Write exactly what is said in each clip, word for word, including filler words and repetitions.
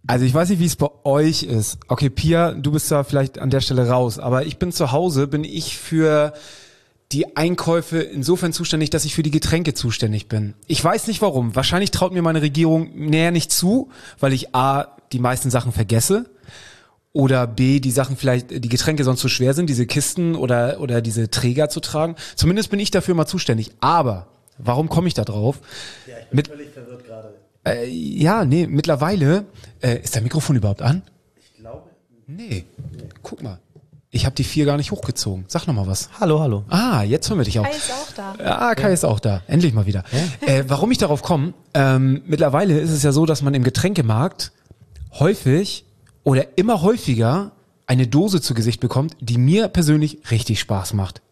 Also ich weiß nicht, wie es bei euch ist. Okay, Pia, du bist da vielleicht an der Stelle raus, aber ich bin zu Hause, bin ich für die Einkäufe insofern zuständig, dass ich für die Getränke zuständig bin. Ich weiß nicht warum. Wahrscheinlich traut mir meine Regierung näher nicht zu, weil ich A, die meisten Sachen vergesse oder B, die Sachen vielleicht, die Getränke sonst zu schwer sind, diese Kisten oder oder diese Träger zu tragen. Zumindest bin ich dafür mal zuständig. Aber warum komme ich da drauf? Ja, ich bin Mit, völlig verwirrt gerade. Äh, ja, nee, mittlerweile, äh, ist der Mikrofon überhaupt an? Ich glaube. Nee, nee. Guck mal. Ich habe die vier gar nicht hochgezogen. Sag noch mal was. Hallo, hallo. Ah, jetzt hören wir dich auch. Kai ist auch da. Ah, Kai ja. ist auch da. Endlich mal wieder. Ja? Äh, warum ich darauf komme, ähm, mittlerweile ist es ja so, dass man im Getränkemarkt häufig oder immer häufiger eine Dose zu Gesicht bekommt, die mir persönlich richtig Spaß macht.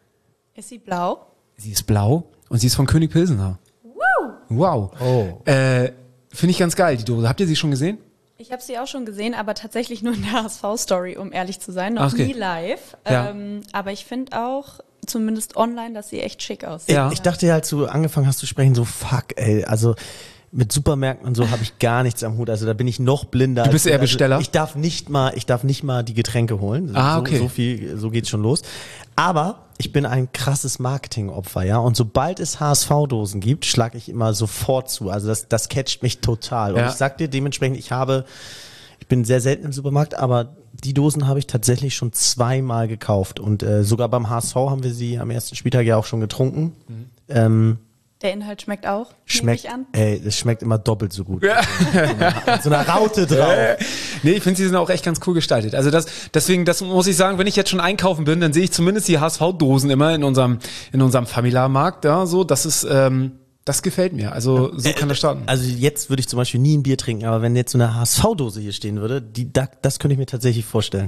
Ist sie blau? Sie ist blau und sie ist von König Pilsener. Wow. Wow. Oh. Äh, finde ich ganz geil, die Dose. Habt ihr sie schon gesehen? Ich habe sie auch schon gesehen, aber tatsächlich nur in der H S V-Story, um ehrlich zu sein. Noch okay. nie live. Ja. Ähm, aber ich finde auch, zumindest online, dass sie echt schick aussieht. Ja. Ich, ich dachte ja, als du angefangen hast zu sprechen, so fuck, ey, also mit Supermärkten und so habe ich gar nichts am Hut. Also da bin ich noch blinder. Du bist als, eher Besteller? Also ich darf nicht mal, ich darf nicht mal die Getränke holen. Ah, okay. So, so viel, so geht's schon los. Aber ich bin ein krasses Marketingopfer, ja. Und sobald es H S V-Dosen gibt, schlage ich immer sofort zu. Also das, das catcht mich total. Und ja. ich sag dir dementsprechend, ich habe, ich bin sehr selten im Supermarkt, aber die Dosen habe ich tatsächlich schon zweimal gekauft. Und äh, sogar beim H S V haben wir sie am ersten Spieltag ja auch schon getrunken. Mhm. Ähm, Der Inhalt schmeckt auch, schmeckt, nehme ich an. Ey, es schmeckt immer doppelt so gut. Ja. So, eine, so eine Raute drauf. Nee, ich finde, sie sind auch echt ganz cool gestaltet. Also das, deswegen, das muss ich sagen, wenn ich jetzt schon einkaufen bin, dann sehe ich zumindest die H S V-Dosen immer in unserem, in unserem Familiarmarkt, ja, so, das ist, ähm, das gefällt mir. Also, so kann das starten. Also jetzt würde ich zum Beispiel nie ein Bier trinken, aber wenn jetzt so eine H S V-Dose hier stehen würde, die, das könnte ich mir tatsächlich vorstellen.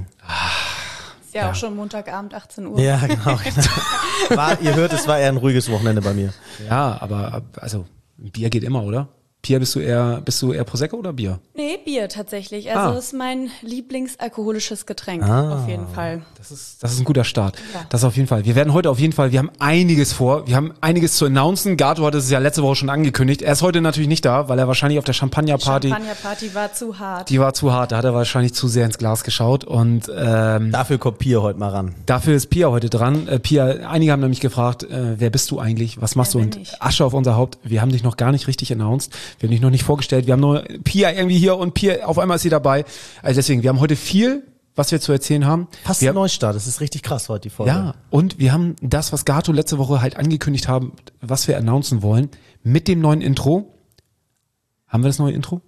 Ist ja, ja auch schon Montagabend, achtzehn Uhr. Ja, genau. genau. War, ihr hört, es war eher ein ruhiges Wochenende bei mir. Ja, aber, also, Bier geht immer, oder? Pia, bist du eher, bist du eher Prosecco oder Bier? Nee, Bier tatsächlich. Also Ah. ist mein Lieblingsalkoholisches Getränk, Ah. auf jeden Fall. Das ist, das ist ein guter Start. Ja. Das auf jeden Fall. Wir werden heute auf jeden Fall, wir haben einiges vor. Wir haben einiges zu announcen. Gato hat es ja letzte Woche schon angekündigt. Er ist heute natürlich nicht da, weil er wahrscheinlich auf der Champagnerparty, Champagnerparty war zu hart. die war zu hart. Da hat er wahrscheinlich zu sehr ins Glas geschaut. Und ähm, Dafür kommt Pia heute mal ran. dafür ist Pia heute dran. Äh, Pia, einige haben nämlich gefragt, äh, wer bist du eigentlich? Was machst Wer du? bin Und ich? Asche auf unser Haupt. Wir haben dich noch gar nicht richtig announced. Wir haben dich noch nicht vorgestellt. Wir haben nur Pia irgendwie hier und Pia, auf einmal ist sie dabei. Also deswegen, wir haben heute viel, was wir zu erzählen haben. Fast wir ein Neustart. Das ist richtig krass heute, die Folge. Ja, und wir haben das, was Gato letzte Woche halt angekündigt haben, was wir announcen wollen, mit dem neuen Intro. Haben wir das neue Intro?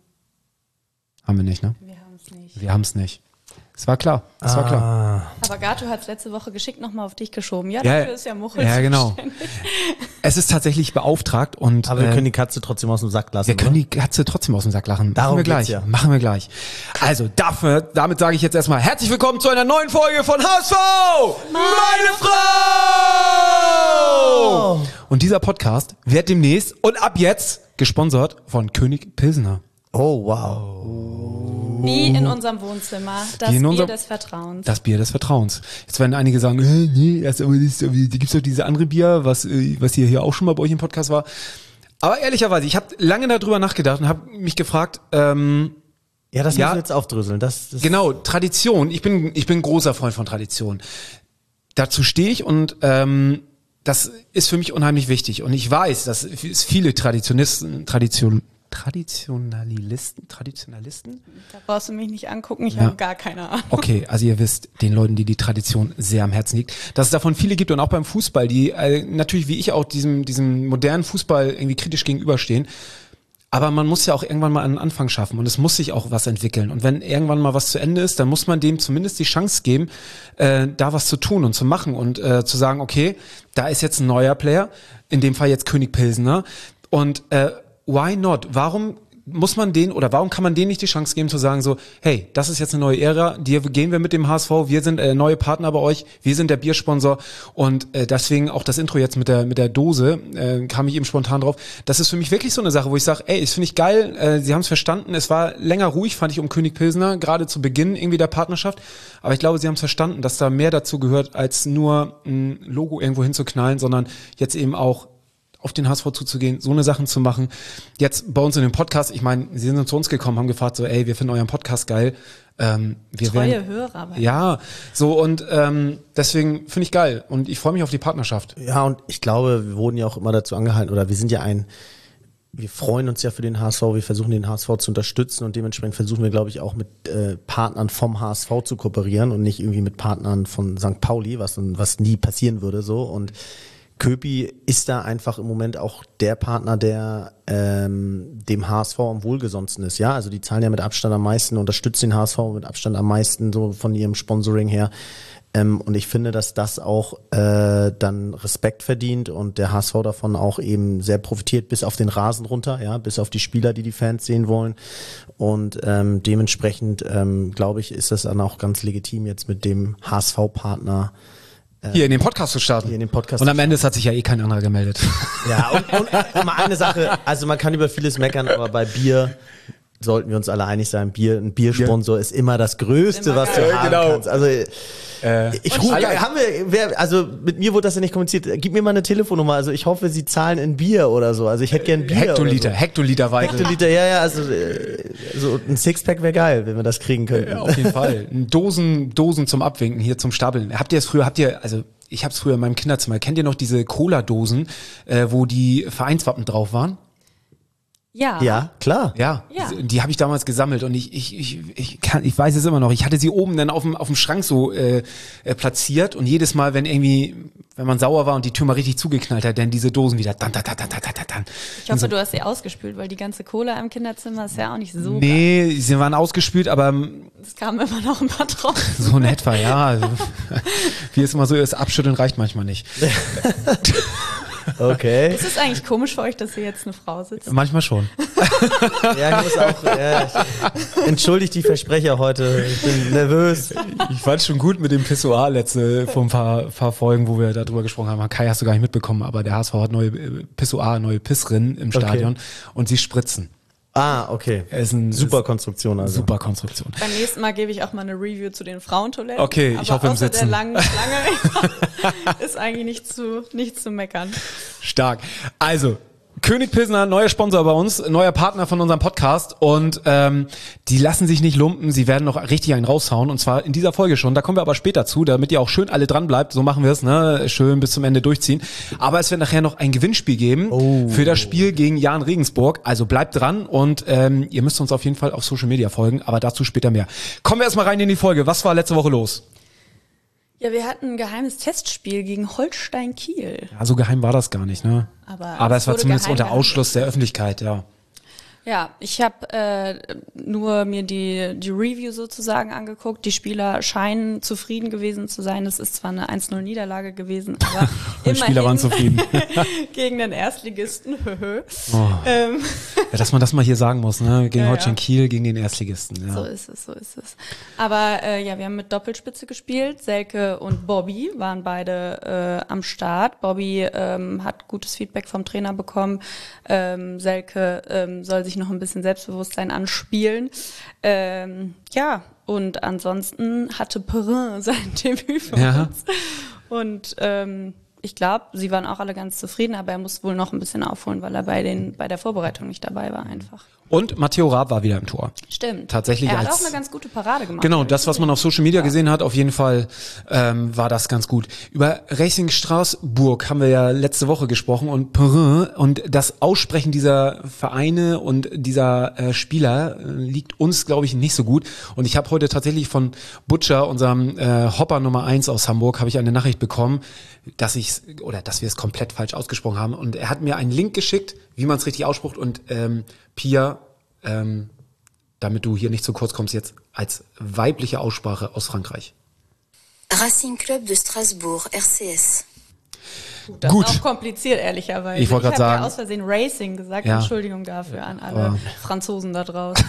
Haben wir nicht, ne? Wir haben es nicht. Wir haben es nicht. Es war klar, es war klar. Ah. Aber Gato hat es letzte Woche geschickt nochmal auf dich geschoben. Ja, Ja, dafür ist ja Muchel ja, genau. zuständig. Es ist tatsächlich beauftragt und Aber wir äh, können die Katze trotzdem aus dem Sack lassen. wir können oder? die Katze trotzdem aus dem Sack lachen. Darum Machen wir geht's gleich. ja. Machen wir gleich. Also dafür, damit sage ich jetzt erstmal herzlich willkommen zu einer neuen Folge von H S V! Meine Frau! Und dieser Podcast wird demnächst und ab jetzt gesponsert von König Pilsener. Oh, wow. Wie in unserem Wohnzimmer. Das Wie in Bier unserem- des Vertrauens. Das Bier des Vertrauens. Jetzt werden einige sagen, äh, nee, das, aber das, da gibt's doch diese andere Bier, was, äh, was hier, hier auch schon mal bei euch im Podcast war. Aber ehrlicherweise, ich habe lange darüber nachgedacht und habe mich gefragt, ähm, Ja, das Ja. müssen wir jetzt aufdröseln. Das, das genau, Tradition. Ich bin, ich bin ein großer Freund von Tradition. Dazu stehe ich und ähm, das ist für mich unheimlich wichtig. Und ich weiß, dass es viele Traditionisten, Tradition, Traditionalisten, Traditionalisten? Da brauchst du mich nicht angucken, ich Ja. habe gar keine Ahnung. Okay, also ihr wisst, den Leuten, die die Tradition sehr am Herzen liegt, dass es davon viele gibt und auch beim Fußball, die äh, natürlich wie ich auch diesem, diesem modernen Fußball irgendwie kritisch gegenüberstehen. Aber man muss ja auch irgendwann mal einen Anfang schaffen und es muss sich auch was entwickeln. Und wenn irgendwann mal was zu Ende ist, dann muss man dem zumindest die Chance geben, äh, da was zu tun und zu machen und äh, zu sagen, okay, da ist jetzt ein neuer Player, in dem Fall jetzt König Pilsener. Und äh, why not? Warum muss man den oder warum kann man denen nicht die Chance geben zu sagen so, hey, das ist jetzt eine neue Ära, die gehen wir mit dem H S V, wir sind äh, neue Partner bei euch, wir sind der Biersponsor und äh, deswegen auch das Intro jetzt mit der mit der Dose, äh, kam ich eben spontan drauf. Das ist für mich wirklich so eine Sache, wo ich sage, ey, das finde ich geil, äh, sie haben es verstanden, es war länger ruhig, fand ich um König Pilsener, gerade zu Beginn irgendwie der Partnerschaft, aber ich glaube, sie haben es verstanden, dass da mehr dazu gehört, als nur ein Logo irgendwo hinzuknallen, sondern jetzt eben auch auf den H S V zuzugehen, so eine Sachen zu machen. Jetzt bei uns in dem Podcast, ich meine, sie sind zu uns gekommen, haben gefragt so, ey, wir finden euren Podcast geil. Ähm, wir Treue werden, Hörer. Aber ja, so und ähm, deswegen finde ich geil und ich freue mich auf die Partnerschaft. Ja, und ich glaube, wir wurden ja auch immer dazu angehalten, oder wir sind ja ein, wir freuen uns ja für den H S V, wir versuchen den H S V zu unterstützen und dementsprechend versuchen wir, glaube ich, auch mit äh, Partnern vom H S V zu kooperieren und nicht irgendwie mit Partnern von Sankt Pauli, was, was nie passieren würde so. Und Köpi ist da einfach im Moment auch der Partner, der ähm, dem H S V am wohlgesonnensten ist. Ja, also die zahlen ja mit Abstand am meisten, unterstützen den H S V mit Abstand am meisten so von ihrem Sponsoring her. Ähm, und ich finde, dass das auch äh, dann Respekt verdient und der H S V davon auch eben sehr profitiert, bis auf den Rasen runter, ja, bis auf die Spieler, die die Fans sehen wollen. Und ähm, dementsprechend ähm, glaube ich, ist das dann auch ganz legitim jetzt mit dem H S V-Partner Hier in den Podcast zu starten. Hier in den Podcast und am Ende hat sich ja eh kein anderer gemeldet. Ja, und, und äh, mal eine Sache, also man kann über vieles meckern, aber bei Bier sollten wir uns alle einig sein, Bier, ein Biersponsor ja. ist immer das Größte, immer was du geil. haben Genau. kannst. Also äh, ich rufe, haben wir, wer, also mit mir wurde das ja nicht kommuniziert. Gib mir mal eine Telefonnummer. Also ich hoffe, sie zahlen in Bier oder so. Also ich hätte gern Bier. Hektoliter, oder so. Hektoliter weiter. Hektoliter, ja, ja. Also äh, so ein Sixpack wäre geil, wenn wir das kriegen könnten. Ja, auf jeden Fall. Dosen, Dosen zum Abwinken hier zum Stapeln. Habt ihr es früher? Habt ihr also ich habe es früher in meinem Kinderzimmer. Kennt ihr noch diese Cola-Dosen, äh, wo die Vereinswappen drauf waren? Ja. Ja, klar. Ja, Ja. Die, die habe ich damals gesammelt und ich ich ich ich kann ich weiß es immer noch. Ich hatte sie oben dann auf dem auf dem Schrank so äh, äh, platziert und jedes Mal, wenn irgendwie wenn man sauer war und die Tür mal richtig zugeknallt hat, dann diese Dosen wieder dann dann dann dann dann dann dann. Ich hoffe, du hast sie ausgespült, weil die ganze Cola im Kinderzimmer ist ja auch nicht so geil. Nee, sie waren ausgespült, aber Es kamen immer noch ein paar drauf. so in etwa, ja. Also, wie es immer so ist, abschütteln reicht manchmal nicht. Okay. Ist es eigentlich komisch für euch, dass hier jetzt eine Frau sitzt? Manchmal schon. Ja, ich muss auch. Ja, ich, entschuldigt die Versprecher heute. Ich bin nervös. Ich fand schon gut mit dem Pissoir letzte vor ein paar, paar Folgen, wo wir darüber gesprochen haben. Kai hast du gar nicht mitbekommen, aber der H S V hat neue äh, Pissoir, neue Pissrinnen im Stadion und sie spritzen. Ah, okay. Er ist ein Super Konstruktion also. Super Konstruktion. Beim nächsten Mal gebe ich auch mal eine Review zu den Frauentoiletten. Okay, ich aber hoffe im außer Sitzen. der langen Schlange ist eigentlich nicht zu, nicht zu meckern. Stark. Also, König Pilsner, neuer Sponsor bei uns, neuer Partner von unserem Podcast und ähm, die lassen sich nicht lumpen, sie werden noch richtig einen raushauen und zwar in dieser Folge schon, da kommen wir aber später zu, damit ihr auch schön alle dran bleibt, so machen wir es, ne, schön bis zum Ende durchziehen, aber es wird nachher noch ein Gewinnspiel geben Oh. für das Spiel gegen Jahn Regensburg, also bleibt dran und ähm, ihr müsst uns auf jeden Fall auf Social Media folgen, aber dazu später mehr. Kommen wir erstmal rein in die Folge, was war letzte Woche los? Ja, wir hatten ein geheimes Testspiel gegen Holstein Kiel. Ja, so geheim war das gar nicht, ne? Aber, aber es war wurde zumindest geheim unter gehalten. Ausschluss der Öffentlichkeit, ja. Ja, ich habe äh, nur mir die, die Review sozusagen angeguckt. Die Spieler scheinen zufrieden gewesen zu sein. Es ist zwar eine eins null Niederlage gewesen, aber Die Spieler waren zufrieden. gegen den Erstligisten. Oh. ähm, Ja, dass man das mal hier sagen muss, ne? Gegen Ja, Holstein ja. Kiel, gegen den Erstligisten. Ja. So ist es, so ist es. Aber äh, ja, wir haben mit Doppelspitze gespielt. Selke und Bobby waren beide äh, am Start. Bobby ähm, hat gutes Feedback vom Trainer bekommen. Ähm, Selke ähm, soll sich noch ein bisschen Selbstbewusstsein anspielen. Ähm, ja, und ansonsten hatte Perrin sein Debüt für Ja. uns. Und ähm, ich glaube, sie waren auch alle ganz zufrieden, aber er muss wohl noch ein bisschen aufholen, weil er bei den bei der Vorbereitung nicht dabei war einfach. Und Matteo Raab war wieder im Tor. Stimmt. Tatsächlich Er hat als- auch eine ganz gute Parade gemacht. Genau, hab ich das, was gesehen. man auf Social Media gesehen hat, auf jeden Fall ähm, war das ganz gut. Über Racing Straßburg haben wir ja letzte Woche gesprochen und Perrin und das Aussprechen dieser Vereine und dieser äh, Spieler äh, liegt uns, glaube ich, nicht so gut. Und ich habe heute tatsächlich von Butcher, unserem äh, Hopper Nummer eins aus Hamburg, habe ich eine Nachricht bekommen, dass ich oder dass wir es komplett falsch ausgesprochen haben. Und er hat mir einen Link geschickt, wie man es richtig ausspricht. Und ähm, Pia, ähm, damit du hier nicht zu kurz kommst, jetzt als weibliche Aussprache aus Frankreich. Racing Club de Strasbourg, R C S. Das Gut. ist auch kompliziert, ehrlicherweise. Ich wollte grad hab sagen- ja aus Versehen Racing gesagt. Ja. Entschuldigung dafür an alle Franzosen da draußen.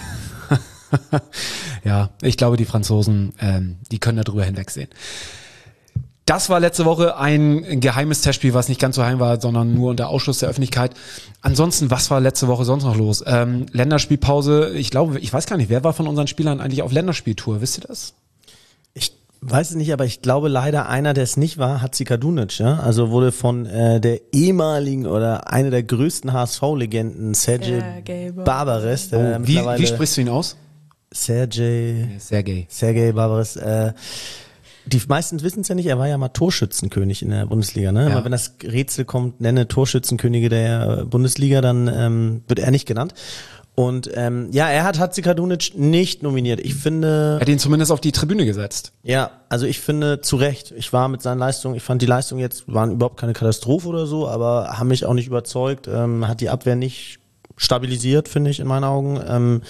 Ja, ich glaube, die Franzosen, ähm, die können darüber hinwegsehen. Das war letzte Woche ein geheimes Testspiel, was nicht ganz so heim war, sondern nur unter Ausschluss der Öffentlichkeit. Ansonsten, was war letzte Woche sonst noch los? Ähm, Länderspielpause, ich glaube, ich weiß gar nicht, wer war von unseren Spielern eigentlich auf Länderspieltour? Wisst ihr das? Ich weiß es nicht, aber ich glaube leider einer, der es nicht war, Hadzikadunic, ja? Also wurde von äh, der ehemaligen oder einer der größten H S V-Legenden, Sergej Sergej Barbares. Der Oh, wie, mittlerweile- wie sprichst du ihn aus? Sergej, Sergej. Sergej Barbares, äh, die meisten wissen es ja nicht, er war ja mal Torschützenkönig in der Bundesliga. Ne? Ja. Immer wenn das Rätsel kommt, nenne Torschützenkönige der Bundesliga, dann ähm, wird er nicht genannt. Und ähm, ja, er hat Hadzikadunic nicht nominiert. Ich finde, Er hat ihn zumindest auf die Tribüne gesetzt. ja, also ich finde zu Recht. Ich war mit seinen Leistungen, ich fand die Leistungen jetzt, waren überhaupt keine Katastrophe oder so, aber haben mich auch nicht überzeugt. Ähm, hat die Abwehr nicht stabilisiert, finde ich, in meinen Augen. Ähm,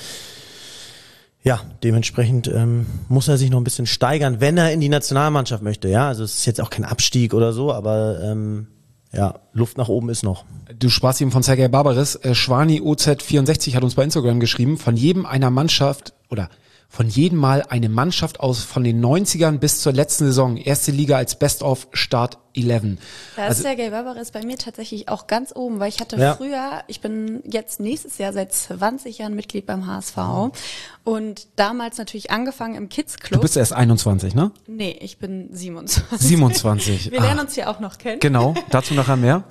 ja, dementsprechend ähm, muss er sich noch ein bisschen steigern, wenn er in die Nationalmannschaft möchte. Ja, also es ist jetzt auch kein Abstieg oder so, aber ähm, ja, Luft nach oben ist noch. Du sprachst eben von Sergej Barbares. Äh, Schwani O Z vierundsechzig hat uns bei Instagram geschrieben, von jedem einer Mannschaft oder von jedem Mal eine Mannschaft aus von den neunzigern bis zur letzten Saison. Erste Liga als Best of Start elf. Da ist Sergej Barbares bei mir tatsächlich auch ganz oben, weil ich hatte Ja. früher, ich bin jetzt nächstes Jahr seit zwanzig Jahren Mitglied beim H S V und damals natürlich angefangen im Kids Du Club. bist erst einundzwanzig, ne? Nee, ich bin siebenundzwanzig. siebenundzwanzig. Wir lernen Ah, uns hier auch noch kennen. genau, dazu nachher mehr.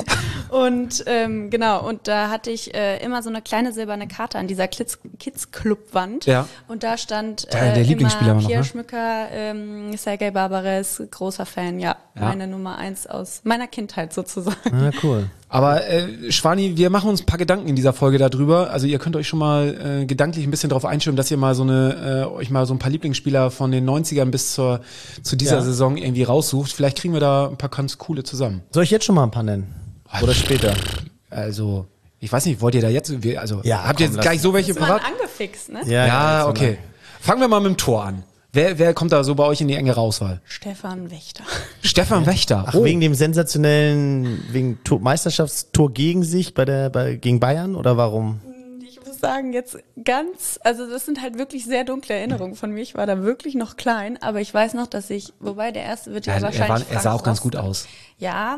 Und ähm, genau, und da hatte ich äh, immer so eine kleine silberne Karte an dieser Kids, Kids Club Wand. Ja. Und da stand Der- äh, der Lieblingsspieler war immer noch, Pierre ne? Schmücker, ähm, Sergej Barbares, großer Fan, ja, Ja. meine Nummer eins aus meiner Kindheit sozusagen. Ja, cool. Aber äh, Schwani, wir machen uns ein paar Gedanken in dieser Folge darüber. Also ihr könnt euch schon mal äh, gedanklich ein bisschen darauf einstimmen, dass ihr mal so eine, äh, euch mal so ein paar Lieblingsspieler von den neunzigern bis zur zu dieser Ja. Saison irgendwie raussucht. Vielleicht kriegen wir da ein paar ganz coole zusammen. Soll ich jetzt schon mal ein paar nennen? Oder später? Also, ich weiß nicht, wollt ihr da jetzt, wir- also Ja, habt ihr komm, jetzt gleich so welche Ist man parat? angefixt, ne? Ja, jetzt okay. Fangen wir mal mit dem Tor an. Wer, wer kommt da so bei euch in die engere Auswahl? Stefan Wächter. Stefan Wächter. Ach, Oh. wegen dem sensationellen, wegen Tor, Meisterschaftstor gegen sich bei der, bei, gegen Bayern oder warum? Ich muss sagen, jetzt ganz, also das sind halt wirklich sehr dunkle Erinnerungen von mir. Ich war da wirklich noch klein, aber ich weiß noch, dass ich, wobei der erste wird ja, Ja, er, wahrscheinlich war, er Frank sah auch ganz Rost. gut aus. Ja,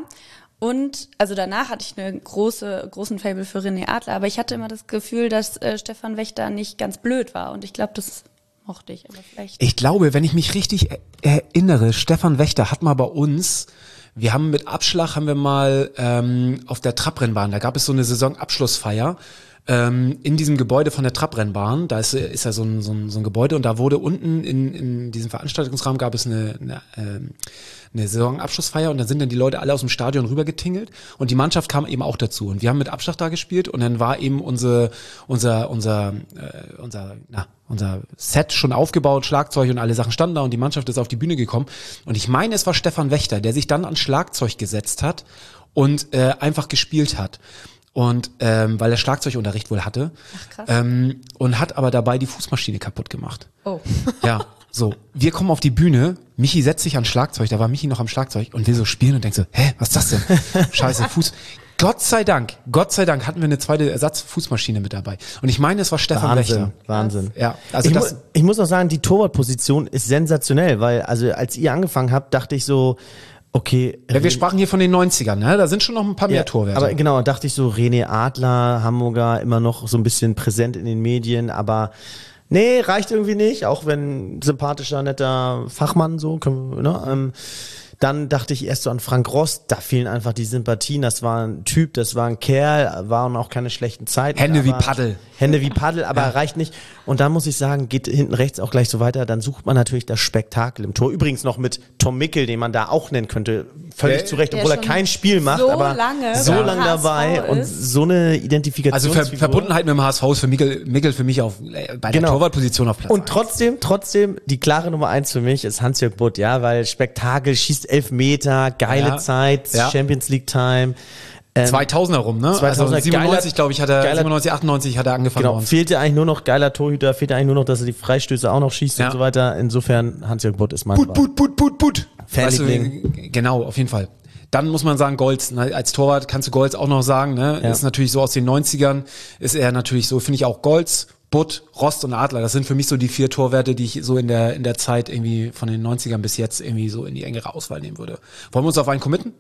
und also danach hatte ich eine große, großen Faible für René Adler, aber ich hatte immer das Gefühl, dass äh, Stefan Wächter nicht ganz blöd war und ich glaube, das mochte ich, aber vielleicht. Ich glaube, wenn ich mich richtig er- erinnere, Stefan Wächter hat mal bei uns, wir haben mit Abschlag, haben wir mal ähm, auf der Trabrennbahn, da gab es so eine Saisonabschlussfeier ähm, in diesem Gebäude von der Trabrennbahn, da ist, ist ja so ein, so, ein, so ein Gebäude und da wurde unten in, in diesem Veranstaltungsraum gab es eine, eine, ähm, eine Saisonabschlussfeier und dann sind dann die Leute alle aus dem Stadion rübergetingelt und die Mannschaft kam eben auch dazu und wir haben mit Abschlag da gespielt und dann war eben unsere, unser, unser, äh, unser, na, unser Set schon aufgebaut, Schlagzeug und alle Sachen standen da und die Mannschaft ist auf die Bühne gekommen und ich meine, es war Stefan Wächter, der sich dann ans Schlagzeug gesetzt hat und äh, einfach gespielt hat. Und ähm, weil er Schlagzeugunterricht wohl hatte. Ach, krass. Ähm, und hat aber dabei die Fußmaschine kaputt gemacht. Oh. Ja, so. Wir kommen auf die Bühne, Michi setzt sich ans Schlagzeug, da war Michi noch am Schlagzeug und will so spielen und denkt so, hä, was ist das denn? Scheiße, Fuß. Gott sei Dank, Gott sei Dank hatten wir eine zweite Ersatzfußmaschine mit dabei. Und ich meine, es war Stefan Wahnsinn, Wächter. Wahnsinn. Ja, also ich, das, mu ich muss auch sagen, die Torwartposition ist sensationell, weil also als ihr angefangen habt, dachte ich so, okay. ja, wir sprachen hier von den neunzigern, ne? Da sind schon noch ein paar mehr Ja, Torwerte. aber genau, dachte ich so, René Adler, Hamburger, immer noch so ein bisschen präsent in den Medien, aber nee, reicht irgendwie nicht, auch wenn sympathischer, netter Fachmann so, können wir, ne, ähm, dann dachte ich erst so an Frank Rost, da fehlen einfach die Sympathien, das war ein Typ, das war ein Kerl, waren auch keine schlechten Zeiten. Hände wie aber- Paddel. Hände wie Paddel, aber Ja. reicht nicht. Und dann muss ich sagen, geht hinten rechts auch gleich so weiter, dann sucht man natürlich das Spektakel im Tor. Übrigens noch mit Tom Mickel, den man da auch nennen könnte, völlig Der- zu Recht, der obwohl er schon kein Spiel macht, so aber lange so beim lange H S V dabei und ist. so eine Identifikation. also Ver Verbundenheit mit dem H S V ist für Mickel, Mickel für mich auf, äh, bei der Genau. Torwartposition auf Platz Und eins. trotzdem, trotzdem, die klare Nummer eins für mich ist Hans-Jörg Butt, ja, weil Spektakel, schießt elf Meter, geile Ja. Zeit, Ja. Champions League Time. Ähm, zweitausender rum, ne? zweitausender, also siebenundneunzig, geiler- glaube ich, hat er, geiler- siebenundneunzig, achtundneunzig hat er angefangen bei Genau, uns. fehlte eigentlich nur noch geiler Torhüter, fehlte eigentlich nur noch, dass er die Freistöße auch noch schießt Ja. und so weiter. Insofern, Hans-Jörg Butt ist mein Put, Wahl. put, put, put, put. Fanliebling. Weißt du, genau, auf jeden Fall. Dann muss man sagen, Golz, ne, als Torwart kannst du Golz auch noch sagen, ne? Ja. Ist natürlich so aus den neunzigern, ist er natürlich so, finde ich auch Golz, Butt, Rost und Adler. Das sind für mich so die vier Torwerte, die ich so in der, in der Zeit irgendwie von den neunzigern bis jetzt irgendwie so in die engere Auswahl nehmen würde. Wollen wir uns auf einen committen?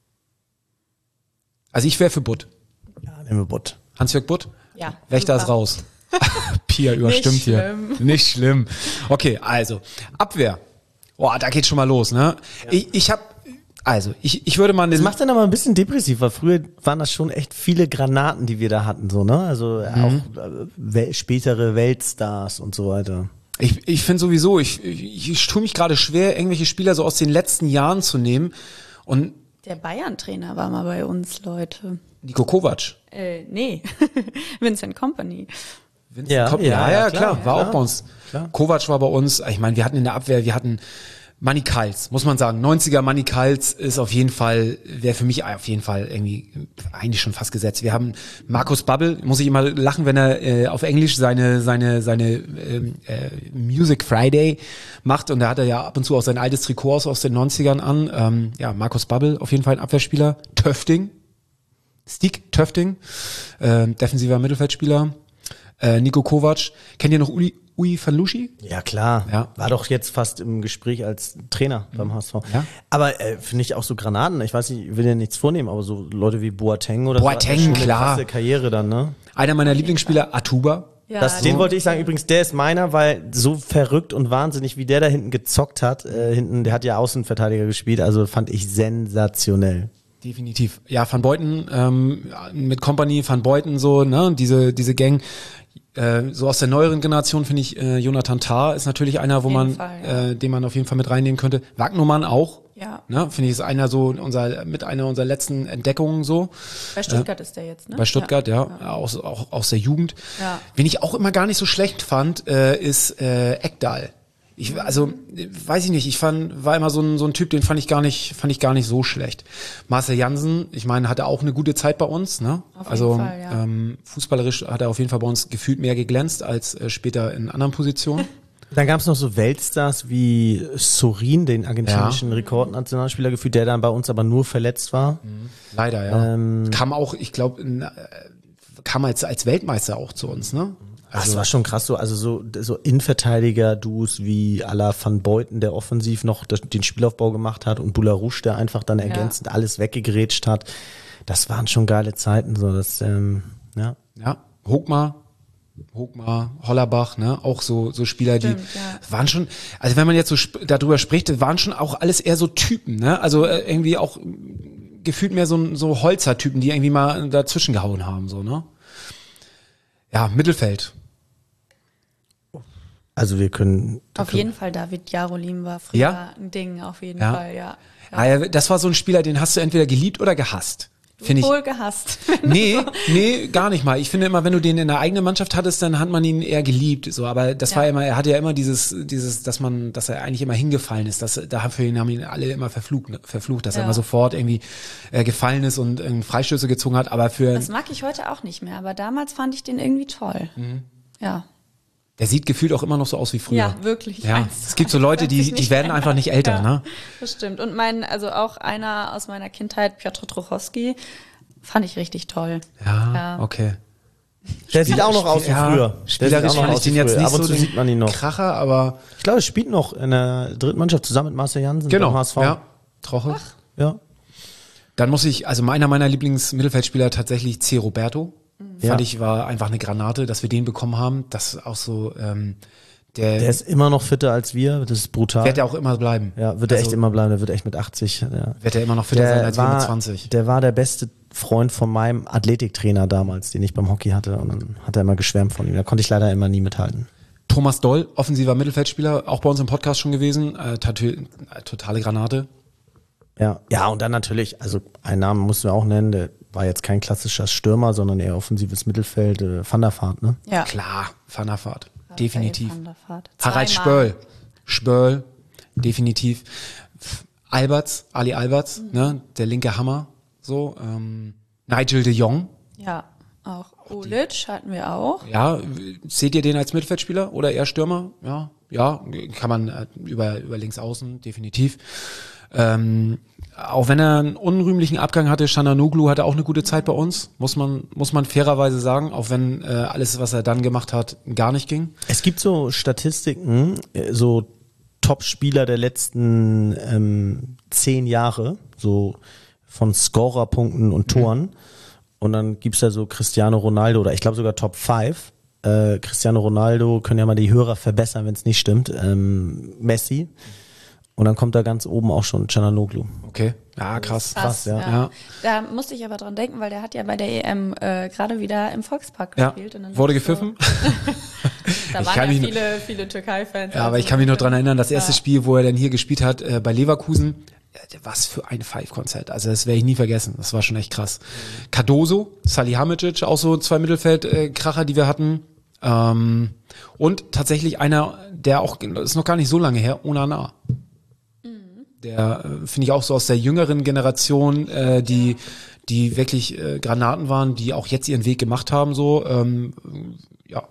Also ich wäre für Butt. Ja, nehmen wir Butt. Hans-Jörg Butt? Ja, Wächter super. ist raus. Pia überstimmt Nicht hier. schlimm. Nicht schlimm. Okay, also Abwehr. Boah, da geht schon mal los, ne? Ja. Ich, ich habe Also, ich, ich würde mal... Das macht dann aber ein bisschen depressiv, weil früher waren das schon echt viele Granaten, die wir da hatten, so, ne? Also mhm. auch äh, wel- spätere Weltstars und so weiter. Ich, ich finde sowieso, ich, ich, ich tue mich gerade schwer, irgendwelche Spieler so aus den letzten Jahren zu nehmen. Und der Bayern-Trainer war mal bei uns, Leute. Niko Kovac. Äh, nee, Vincent Kompany. Vincent ja, Kompany. ja, ja, ja, ja, klar, klar, war klar, auch bei uns. Klar. Kovac war bei uns. Ich meine, wir hatten in der Abwehr, wir hatten Manny Kals, muss man sagen. neunziger Manny Kals ist auf jeden Fall, wäre für mich auf jeden Fall irgendwie eigentlich schon fast gesetzt. Wir haben Markus Babbel, muss ich immer lachen, wenn er äh, auf Englisch seine seine seine ähm, äh, Music Friday macht, und da hat er ja ab und zu auch sein altes Trikot aus, aus den neunzigern an. Ähm, ja, Markus Babbel, auf jeden Fall ein Abwehrspieler. Töfting, Stieg Töfting, äh, defensiver Mittelfeldspieler. Äh, Niko Kovac. Kennt ihr noch Uli Ui Falushi? Ja, klar. Ja. War doch jetzt fast im Gespräch als Trainer beim H S V. Ja. Aber äh, finde ich auch so Granaten, ich weiß nicht, ich will ja nichts vornehmen, aber so Leute wie Boateng oder Boateng, so. Boateng, schon klar. eine krasse Karriere dann, ne? Einer meiner Lieblingsspieler, Atuba. Ja, Das, den wollte ich sagen, übrigens, der ist meiner, weil so verrückt und wahnsinnig, wie der da hinten gezockt hat, äh, hinten, der hat ja Außenverteidiger gespielt, also fand ich sensationell. Definitiv. Ja, Van Beuten, ähm, mit Kompany, Van Beuten so, ne, diese, diese Gang. Äh, so aus der neueren Generation finde ich, äh, Jonathan Tah ist natürlich einer, wo Auf jeden man, Fall, ja. äh, den man auf jeden Fall mit reinnehmen könnte. Wagnumann auch. Ja. Ne, finde ich, ist einer so, unser, mit einer unserer letzten Entdeckungen so. Bei Stuttgart äh, ist der jetzt, ne? Bei Stuttgart, ja, ja. Aus, auch aus der Jugend. Ja. Wen ich auch immer gar nicht so schlecht fand, äh, ist äh, Ekdal. Ich, also, weiß ich nicht, ich fand, war immer so ein, so ein Typ, den fand ich gar nicht, fand ich gar nicht so schlecht. Marcel Jansen, ich meine, hatte auch eine gute Zeit bei uns, ne? Auf jeden also, Fall, ja. ähm, fußballerisch hat er auf jeden Fall bei uns gefühlt mehr geglänzt als äh, später in anderen Positionen. Dann gab es noch so Weltstars wie Sorin, den argentinischen Ja. Rekordnationalspieler gefühlt, der dann bei uns aber nur verletzt war. Leider, ja. Ähm, kam auch, ich glaube, äh, kam als, als Weltmeister auch zu uns, ne? Das war schon krass so, also so, so Innenverteidiger-Duos wie à la Van Beuten, der offensiv noch das, den Spielaufbau gemacht hat, und Boularouche, der einfach dann ergänzend ja. alles weggegrätscht hat. Das waren schon geile Zeiten, so, das, ähm, ja. Ja, Hochmar, Hochmar, Hollerbach, ne, auch so, so Spieler, Stimmt, die ja. waren schon, also wenn man jetzt so sp- darüber spricht, das waren schon auch alles eher so Typen, ne, also äh, irgendwie auch gefühlt mehr so, so Holzer-Typen, die irgendwie mal dazwischen gehauen haben, so, ne. Ja, Mittelfeld. Also wir können... Auf jeden Fall, David Jarolim war früher Ja? ein Ding, auf jeden Ja? Fall, ja. Ah, ja, das war so ein Spieler, den hast du entweder geliebt oder gehasst. Finde ich. Wohl gehasst. Nee, nee, gar nicht mal. Ich finde immer, wenn du den in der eigenen Mannschaft hattest, dann hat man ihn eher geliebt, so, aber das Ja. war immer, er hatte ja immer dieses, dieses, dass man, dass er eigentlich immer hingefallen ist, dass, dafür haben ihn alle immer verflucht, verflucht, dass er Ja. immer sofort irgendwie äh, gefallen ist und äh, Freistöße gezogen hat, aber für, Das mag ich heute auch nicht mehr, aber damals fand ich den irgendwie toll. Mhm. Ja. der sieht gefühlt auch immer noch so aus wie früher. Ja, wirklich. Ja, Eins zu es gibt so eins. Leute, Hat die, sich die nicht werden verändert. einfach nicht älter, Ja, ne? das stimmt. Und mein, also auch einer aus meiner Kindheit, Piotr Trochowski, fand ich richtig toll. Ja, Ja. okay. Der sieht auch noch aus wie Ja, früher. Der sieht Spielerisch auch noch fand ich aus wie den jetzt früher. nicht Ab und so zu den sieht man ihn noch. Kracher, aber Ich glaube, er spielt noch in der dritten Mannschaft zusammen mit Marcel Jansen genau, beim H S V. ja, Troche. Ja. Dann muss ich, also meiner meiner Lieblingsmittelfeldspieler tatsächlich C. Roberto. Ja. Fand ich, war einfach eine Granate, dass wir den bekommen haben. Das ist auch so, ähm, der, Der ist immer noch fitter als wir, das ist brutal. wird er auch immer bleiben. ja, wird er Also, echt immer bleiben, der wird echt mit achtzig. Ja. Wird er immer noch fitter sein als wir mit zwanzig. Der war der beste Freund von meinem Athletiktrainer damals, den ich beim Hockey hatte, und dann hat er immer geschwärmt von ihm. Da konnte ich leider immer nie mithalten. Thomas Doll, offensiver Mittelfeldspieler, auch bei uns im Podcast schon gewesen. Äh, tatö- äh, totale Granate. Ja, ja, und dann natürlich, also einen Namen mussten wir auch nennen, der war jetzt kein klassischer Stürmer, sondern eher offensives Mittelfeld, äh, Van der Vaart, ne? Ja. Klar, Van der Vaart. Definitiv. Van der Vaart. Harald Zweimal. Spöll. Spöll, definitiv. F- Alberts, Ali Alberts, ne, der linke Hammer, so, ähm, Nigel de Jong, Ja, auch. Ulic hatten wir auch. ja, w- seht ihr den als Mittelfeldspieler oder eher Stürmer? Ja, ja, kann man äh, über, über links außen, definitiv. Ähm, auch wenn er einen unrühmlichen Abgang hatte, Cananoglu hatte auch eine gute Zeit bei uns, muss man, muss man fairerweise sagen, auch wenn äh, alles, was er dann gemacht hat, gar nicht ging. Es gibt so Statistiken, äh, so Top-Spieler der letzten ähm, zehn Jahre, so von Scorerpunkten und Toren. Und dann gibt's da so Cristiano Ronaldo, oder ich glaube sogar Top fünf. Äh, Cristiano Ronaldo, können ja mal die Hörer verbessern, wenn es nicht stimmt. Ähm, Messi. Und dann kommt da ganz oben auch schon Cananoglu. Okay. Ja, krass. Krass, ja. Ja. Da musste ich aber dran denken, weil der hat ja bei der E M äh, gerade wieder im Volkspark Ja. gespielt. Und dann Wurde dachte ich gepfiffen? So, da Ich waren kann ja mich- viele, viele Türkei-Fans. Ja, aber also ich kann mich noch dran erinnern, das erste Ja. Spiel, wo er dann hier gespielt hat, äh, bei Leverkusen, äh, was für ein Five-Konzert. Also das werde ich nie vergessen. Das war schon echt krass. Cardoso, Salihamidzic, auch so zwei Mittelfeld-Kracher, die wir hatten. Ähm, und tatsächlich einer, der auch, das ist noch gar nicht so lange her, Onana. Der, äh, finde ich auch so aus der jüngeren Generation, äh, die, die wirklich äh, Granaten waren, die auch jetzt ihren Weg gemacht haben, so, ähm, ja.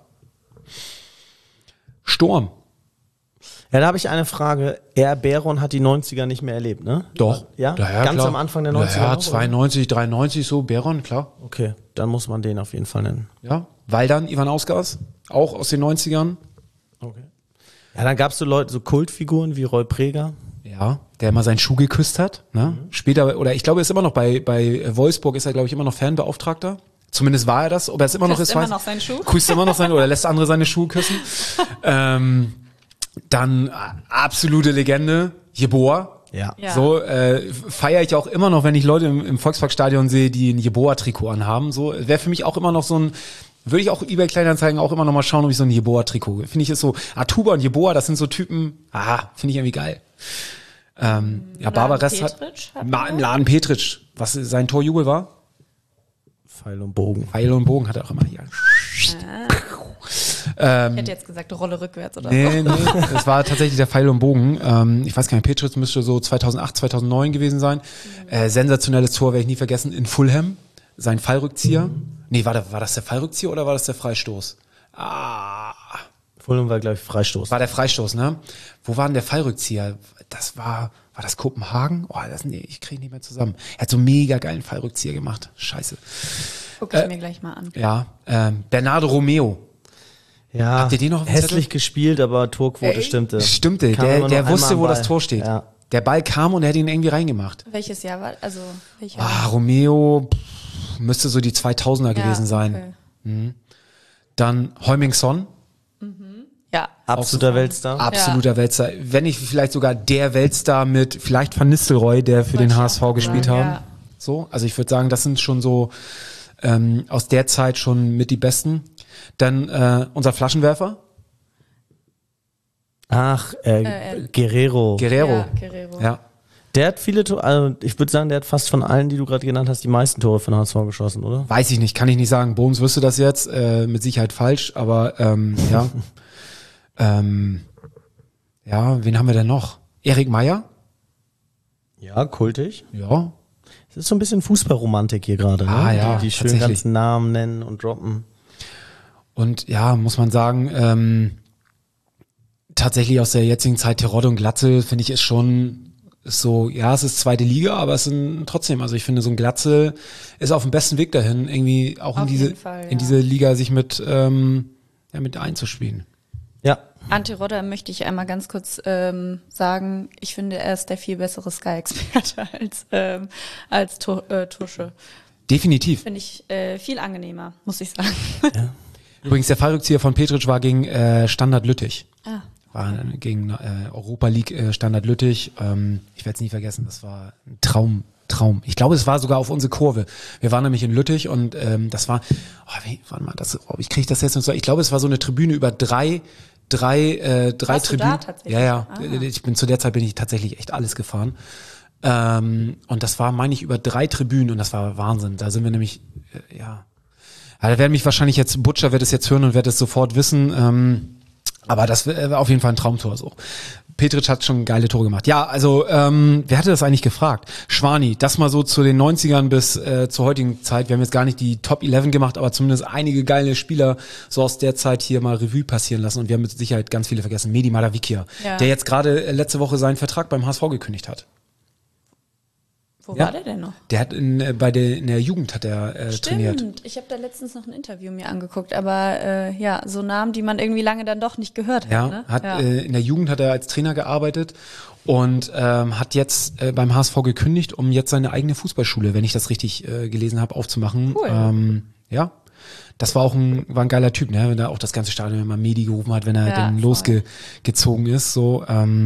Sturm. Ja, da habe ich eine Frage. Er Beron hat die neunziger nicht mehr erlebt, ne? Doch. Ja? ja Ganz klar. am Anfang der neunziger? Ja, noch, oder? zweiundneunzig, dreiundneunzig, so, Beron, klar. Okay, dann muss man den auf jeden Fall nennen. Ja. Waldern, Ivan Ausgas, auch aus den neunzigern. Okay. Ja, dann gab's so Leute, so Kultfiguren wie Roy Preger. Ja, der mal seinen Schuh geküsst hat. Ne? Später, oder ich glaube, er ist immer noch bei, bei Wolfsburg, ist er, glaube ich, immer noch Fanbeauftragter. Zumindest war er das. Ob er es immer noch Küsst ist, immer weiß noch seinen Schuh? Küsst immer noch seinen, oder lässt andere seine Schuhe küssen. ähm, dann äh, absolute Legende, Jeboa. Ja. Ja. So äh, feiere ich auch immer noch, wenn ich Leute im, im Volksparkstadion sehe, die ein Jeboa-Trikot anhaben. So wäre für mich auch immer noch so ein, würde ich auch eBay Kleinanzeigen auch immer noch mal schauen, ob ich so ein Jeboa-Trikot. Finde ich ist so, Atuba und Jeboa, das sind so Typen, ah, finde ich irgendwie geil. Ähm, ja, Laden Barbares hat, Petric hatten Ma, wir. im Laden Petric, was sein Torjubel war? Pfeil und Bogen. Pfeil und Bogen hat er auch immer hier. Ich hätte jetzt gesagt, Rolle rückwärts oder so. Nee, nee, es war tatsächlich der Pfeil und Bogen. Ähm, ich weiß gar nicht, Petric müsste so zweitausendacht, zweitausendneun gewesen sein. Äh, sensationelles Tor, werde ich nie vergessen, in Fulham. Sein Fallrückzieher. Nee, war, da, war das der Fallrückzieher oder war das der Freistoß? Ah, Fulham war, glaube ich, Freistoß. war der Freistoß, ne? Wo war denn der Fallrückzieher? Das war, war das Kopenhagen? Oh, das, nee, ich kriege nicht mehr zusammen. Er hat so mega geilen Fallrückzieher gemacht. Scheiße. Guck ich mir gleich mal an. Ja, ähm, Bernardo Romeo. Ja, Habt ihr den noch auf dem hässlich Zettel? gespielt, aber Torquote Ey, stimmte. Stimmte, Kam der, immer der nur wusste, einmal wo am das Ball. Tor steht. Ja. Der Ball kam und er hat ihn irgendwie reingemacht. Welches Jahr war, also, welcher? Ah, Romeo pff, müsste so die zweitausender gewesen sein. Okay. Dann Heuming-Son, Ja. Absoluter Weltstar. absoluter Weltstar. Wenn nicht vielleicht sogar der Weltstar mit vielleicht Van Nistelrooy, der für Wollte den ich H S V auch gespielt sagen, haben. ja. So, also ich würde sagen, das sind schon so ähm, aus der Zeit schon mit die besten. Dann äh, unser Flaschenwerfer, Ach, äh, Äh, Guerrero. Guerrero. Ja, Guerrero. Ja. Der hat viele Tore, also ich würde sagen, der hat fast von allen, die du gerade genannt hast, die meisten Tore für den H S V geschossen, oder? Weiß ich nicht, kann ich nicht sagen. Bohms wüsste das jetzt, äh, mit Sicherheit falsch, aber ähm, ja. ähm, ja, wen haben wir denn noch? Erik Meyer? Ja, kultig. Ja. Es ist so ein bisschen Fußballromantik hier gerade, ne? Ah, ja, Die, die schön tatsächlich. ganzen Namen nennen und droppen. Und ja, muss man sagen, ähm, tatsächlich aus der jetzigen Zeit Terodde und Glatzel, finde ich, ist schon ist so, ja, es ist zweite Liga, aber es sind trotzdem, also ich finde, so ein Glatzel ist auf dem besten Weg dahin, irgendwie auch in Auf diese, jeden Fall, in ja. diese Liga sich mit, ähm, ja, mit einzuspielen. Ja. Ante Rodder möchte ich einmal ganz kurz ähm, sagen, ich finde, er ist der viel bessere Sky-Experte als, ähm, als Tu- äh, Tusche. Definitiv. Finde ich äh, viel angenehmer, muss ich sagen. Übrigens, der Fallrückzieher von Petric war gegen äh, Standard Lüttich. Ah. War äh, gegen äh, Europa League äh, Standard Lüttich. Ähm, ich werde es nie vergessen, das war ein Traum, Traum. Ich glaube, es war sogar auf unsere Kurve. Wir waren nämlich in Lüttich und ähm, das war, oh, wie, warte mal, das, oh, ich kriege das jetzt noch so, ich glaube, es war so eine Tribüne über drei, drei, äh, drei Warst du Tribünen. da tatsächlich? Ja, ja. Ah. Ich bin zu der Zeit bin ich tatsächlich echt alles gefahren. Ähm, und das war, meine ich, über drei Tribünen und das war Wahnsinn. Da sind wir nämlich, äh, ja. Ja, da werden mich wahrscheinlich jetzt, Butcher wird es jetzt hören und wird es sofort wissen. Ähm, aber das war auf jeden Fall ein Traumtor so. Petric hat schon geile Tore gemacht. Ja, also ähm, wer hatte das eigentlich gefragt? Schwani, das mal so zu den neunzigern bis äh, zur heutigen Zeit. Wir haben jetzt gar nicht die Top elf gemacht, aber zumindest einige geile Spieler so aus der Zeit hier mal Revue passieren lassen. Und wir haben mit Sicherheit ganz viele vergessen. Medi Madavikia, Ja. der jetzt gerade äh, letzte Woche seinen Vertrag beim H S V gekündigt hat. Wo Ja. war der denn noch? Der hat in, äh, bei der, in der Jugend hat er äh, trainiert. Stimmt, ich habe da letztens noch ein Interview mir angeguckt, aber äh, ja, so Namen, die man irgendwie lange dann doch nicht gehört hat. Ja, ne? hat ja. Äh, in der Jugend hat er als Trainer gearbeitet und ähm, hat jetzt äh, beim H S V gekündigt, um jetzt seine eigene Fußballschule, wenn ich das richtig äh, gelesen habe, aufzumachen. Cool. Ähm, ja, das war auch ein, war ein geiler Typ, ne? Wenn er auch das ganze Stadion immer Medi gerufen hat, wenn er Ja, dann voll. losgezogen ist. So, ähm,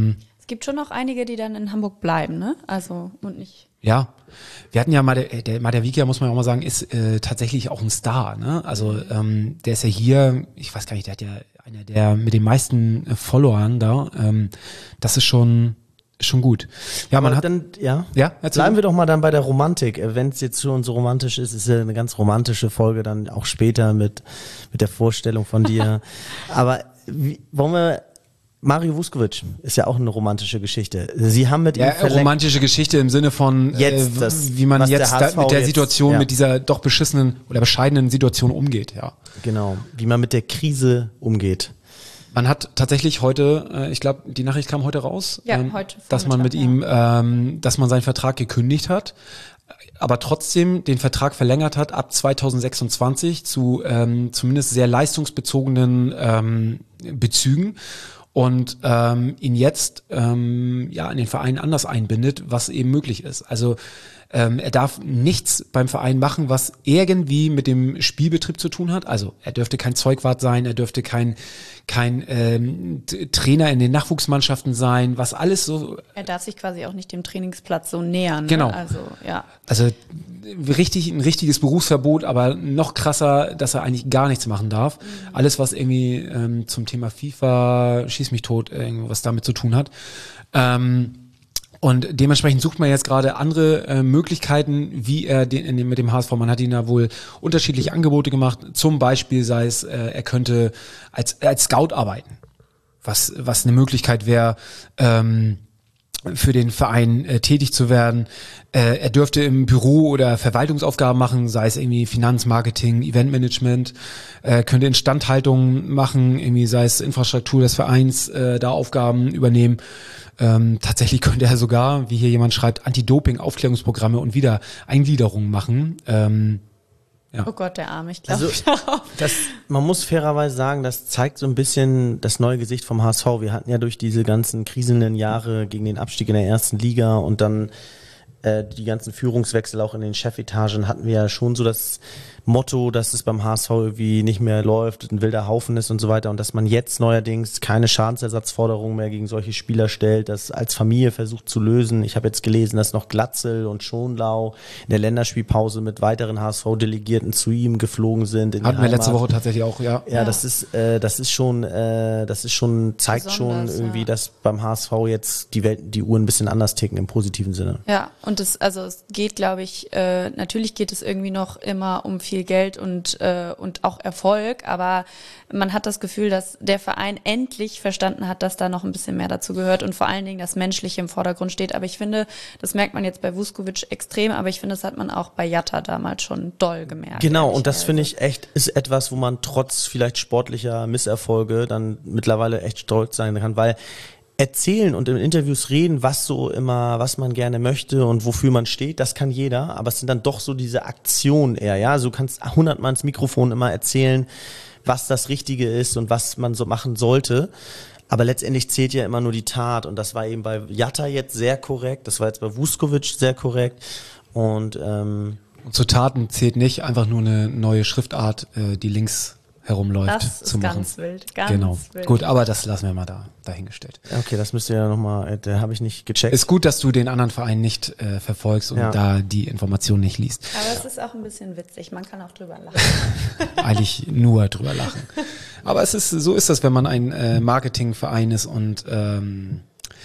Es gibt schon noch einige, die dann in Hamburg bleiben, ne? Also, und nicht. Ja, wir hatten ja mal, der, der Madavikia, muss man ja auch mal sagen, ist äh, tatsächlich auch ein Star, ne? Also ähm, der ist ja hier, ich weiß gar nicht, der hat ja einer der mit den meisten äh, Followern da. Ähm, das ist schon schon gut. Ja, man Aber hat dann, ja, ja, erzähl. bleiben wir doch mal dann bei der Romantik. Wenn es jetzt schon so romantisch ist, ist ja eine ganz romantische Folge dann auch später mit mit der Vorstellung von dir. Aber wie, wollen wir Mario Vuskovic ist ja auch eine romantische Geschichte. Sie haben mit ja, ihm verlängert. romantische Geschichte im Sinne von Jetzt äh, das, wie man was der jetzt H S V da, mit der jetzt- Situation, ja. mit dieser doch beschissenen oder bescheidenen Situation umgeht, ja. Genau, wie man mit der Krise umgeht. Man hat tatsächlich heute, äh, ich glaube, die Nachricht kam heute raus, Ja, ähm, heute dass man mit Vormittag, ihm, ähm, dass man seinen Vertrag gekündigt hat, aber trotzdem den Vertrag verlängert hat ab zweitausendsechsundzwanzig zu ähm, zumindest sehr leistungsbezogenen ähm, Bezügen und ähm, ihn jetzt ähm, ja in den Verein anders einbindet, was eben möglich ist. Also ähm, er darf nichts beim Verein machen, was irgendwie mit dem Spielbetrieb zu tun hat. Also er dürfte kein Zeugwart sein, er dürfte kein kein ähm, T- Trainer in den Nachwuchsmannschaften sein, was alles so, Er darf sich quasi auch nicht dem Trainingsplatz so nähern. Genau. Ne? Also, ja. also richtig ein richtiges Berufsverbot, aber noch krasser, dass er eigentlich gar nichts machen darf. Alles, was irgendwie ähm, zum Thema FIFA, schieß mich tot, irgendwas damit zu tun hat. Ähm, Und dementsprechend sucht man jetzt gerade andere äh, Möglichkeiten, wie er den, in dem, mit dem H S V, man hat ihn da wohl unterschiedliche Angebote gemacht. Zum Beispiel sei es, äh, er könnte als, als Scout arbeiten, was, was eine Möglichkeit wäre, ähm, für den Verein äh, tätig zu werden. Äh, er dürfte im Büro oder Verwaltungsaufgaben machen, sei es irgendwie Finanzmarketing, Eventmanagement, äh, könnte Instandhaltung machen, irgendwie sei es Infrastruktur des Vereins, äh, da Aufgaben übernehmen. Ähm, tatsächlich könnte er sogar, wie hier jemand schreibt, Anti-Doping-Aufklärungsprogramme und wieder Eingliederungen machen. Ähm, Oh Gott, der Arme, ich glaube. Also, das, man muss fairerweise sagen, das zeigt so ein bisschen das neue Gesicht vom H S V. Wir hatten ja durch diese ganzen kriselnden Jahre gegen den Abstieg in der ersten Liga und dann äh, die ganzen Führungswechsel auch in den Chefetagen hatten wir ja schon so das Motto, dass es beim H S V irgendwie nicht mehr läuft, ein wilder Haufen ist und so weiter und dass man jetzt neuerdings keine Schadensersatzforderungen mehr gegen solche Spieler stellt, das als Familie versucht zu lösen. Ich habe jetzt gelesen, dass noch Glatzel und Schonlau in der Länderspielpause mit weiteren H S V-Delegierten zu ihm geflogen sind. In die hatten wir letzte Heimat. Woche tatsächlich auch, ja. Ja, das ist, äh, das ist schon, äh, das ist schon, zeigt schon Besonders, irgendwie, ja. dass beim H S V jetzt die Welt, die Uhren ein bisschen anders ticken im positiven Sinne. Ja, und es, also es geht, glaube ich, äh, natürlich geht es irgendwie noch immer um viel Geld und, äh, und auch Erfolg, aber man hat das Gefühl, dass der Verein endlich verstanden hat, dass da noch ein bisschen mehr dazu gehört und vor allen Dingen das Menschliche im Vordergrund steht. Aber ich finde, das merkt man jetzt bei Vuskovic extrem, aber ich finde, das hat man auch bei Jatta damals schon doll gemerkt. Genau, und das ehrlicherweise. finde ich echt, ist etwas, wo man trotz vielleicht sportlicher Misserfolge dann mittlerweile echt stolz sein kann, weil erzählen und in Interviews reden, was so immer, was man gerne möchte und wofür man steht, das kann jeder, aber es sind dann doch so diese Aktionen eher, ja, so kannst hundertmal ins Mikrofon immer erzählen, was das Richtige ist und was man so machen sollte, aber letztendlich zählt ja immer nur die Tat und das war eben bei Jatta jetzt sehr korrekt, das war jetzt bei Vuskovic sehr korrekt und ähm, Und zu Taten zählt nicht einfach nur eine neue Schriftart, äh, die links herumläuft, Das zu ist machen. ganz wild, ganz genau. wild. Gut, aber das lassen wir mal da dahingestellt. okay, das müsst ihr ja nochmal, da habe ich nicht gecheckt. Ist gut, dass du den anderen Verein nicht äh, verfolgst und Ja. da die Information nicht liest. Aber es ist auch ein bisschen witzig, man kann auch drüber lachen. Eigentlich nur drüber lachen. Aber es ist, so ist das, wenn man ein äh, Marketingverein ist und ähm,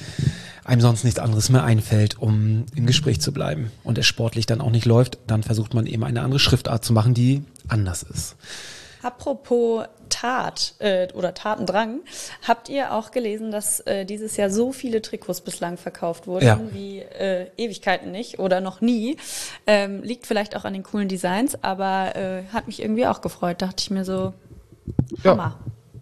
einem sonst nichts anderes mehr einfällt, um im Gespräch zu bleiben und es sportlich dann auch nicht läuft, dann versucht man eben eine andere Schriftart zu machen, die anders ist. Apropos Tat äh, oder Tatendrang, habt ihr auch gelesen, dass äh, dieses Jahr so viele Trikots bislang verkauft wurden, Ja. wie äh, Ewigkeiten nicht oder noch nie? Ähm, liegt vielleicht auch an den coolen Designs, aber äh, hat mich irgendwie auch gefreut. Dachte ich mir so, Ja. Hammer.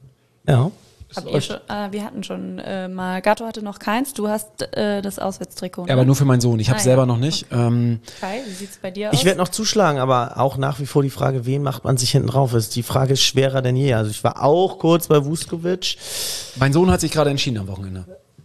Ja. Habt ihr schon, äh, wir hatten schon äh, mal, Gato hatte noch keins, du hast äh, das Auswärtstrikot. Ja, aber nur für meinen Sohn. Ich habe Ah, selber ja. noch nicht. Ähm, Kai, wie sieht's bei dir aus? Ich werde noch zuschlagen, aber auch nach wie vor die Frage, wen macht man sich hinten drauf? Ist die Frage ist schwerer denn je. Also ich war auch kurz bei Vuskovic. mein Sohn hat sich gerade entschieden am Wochenende.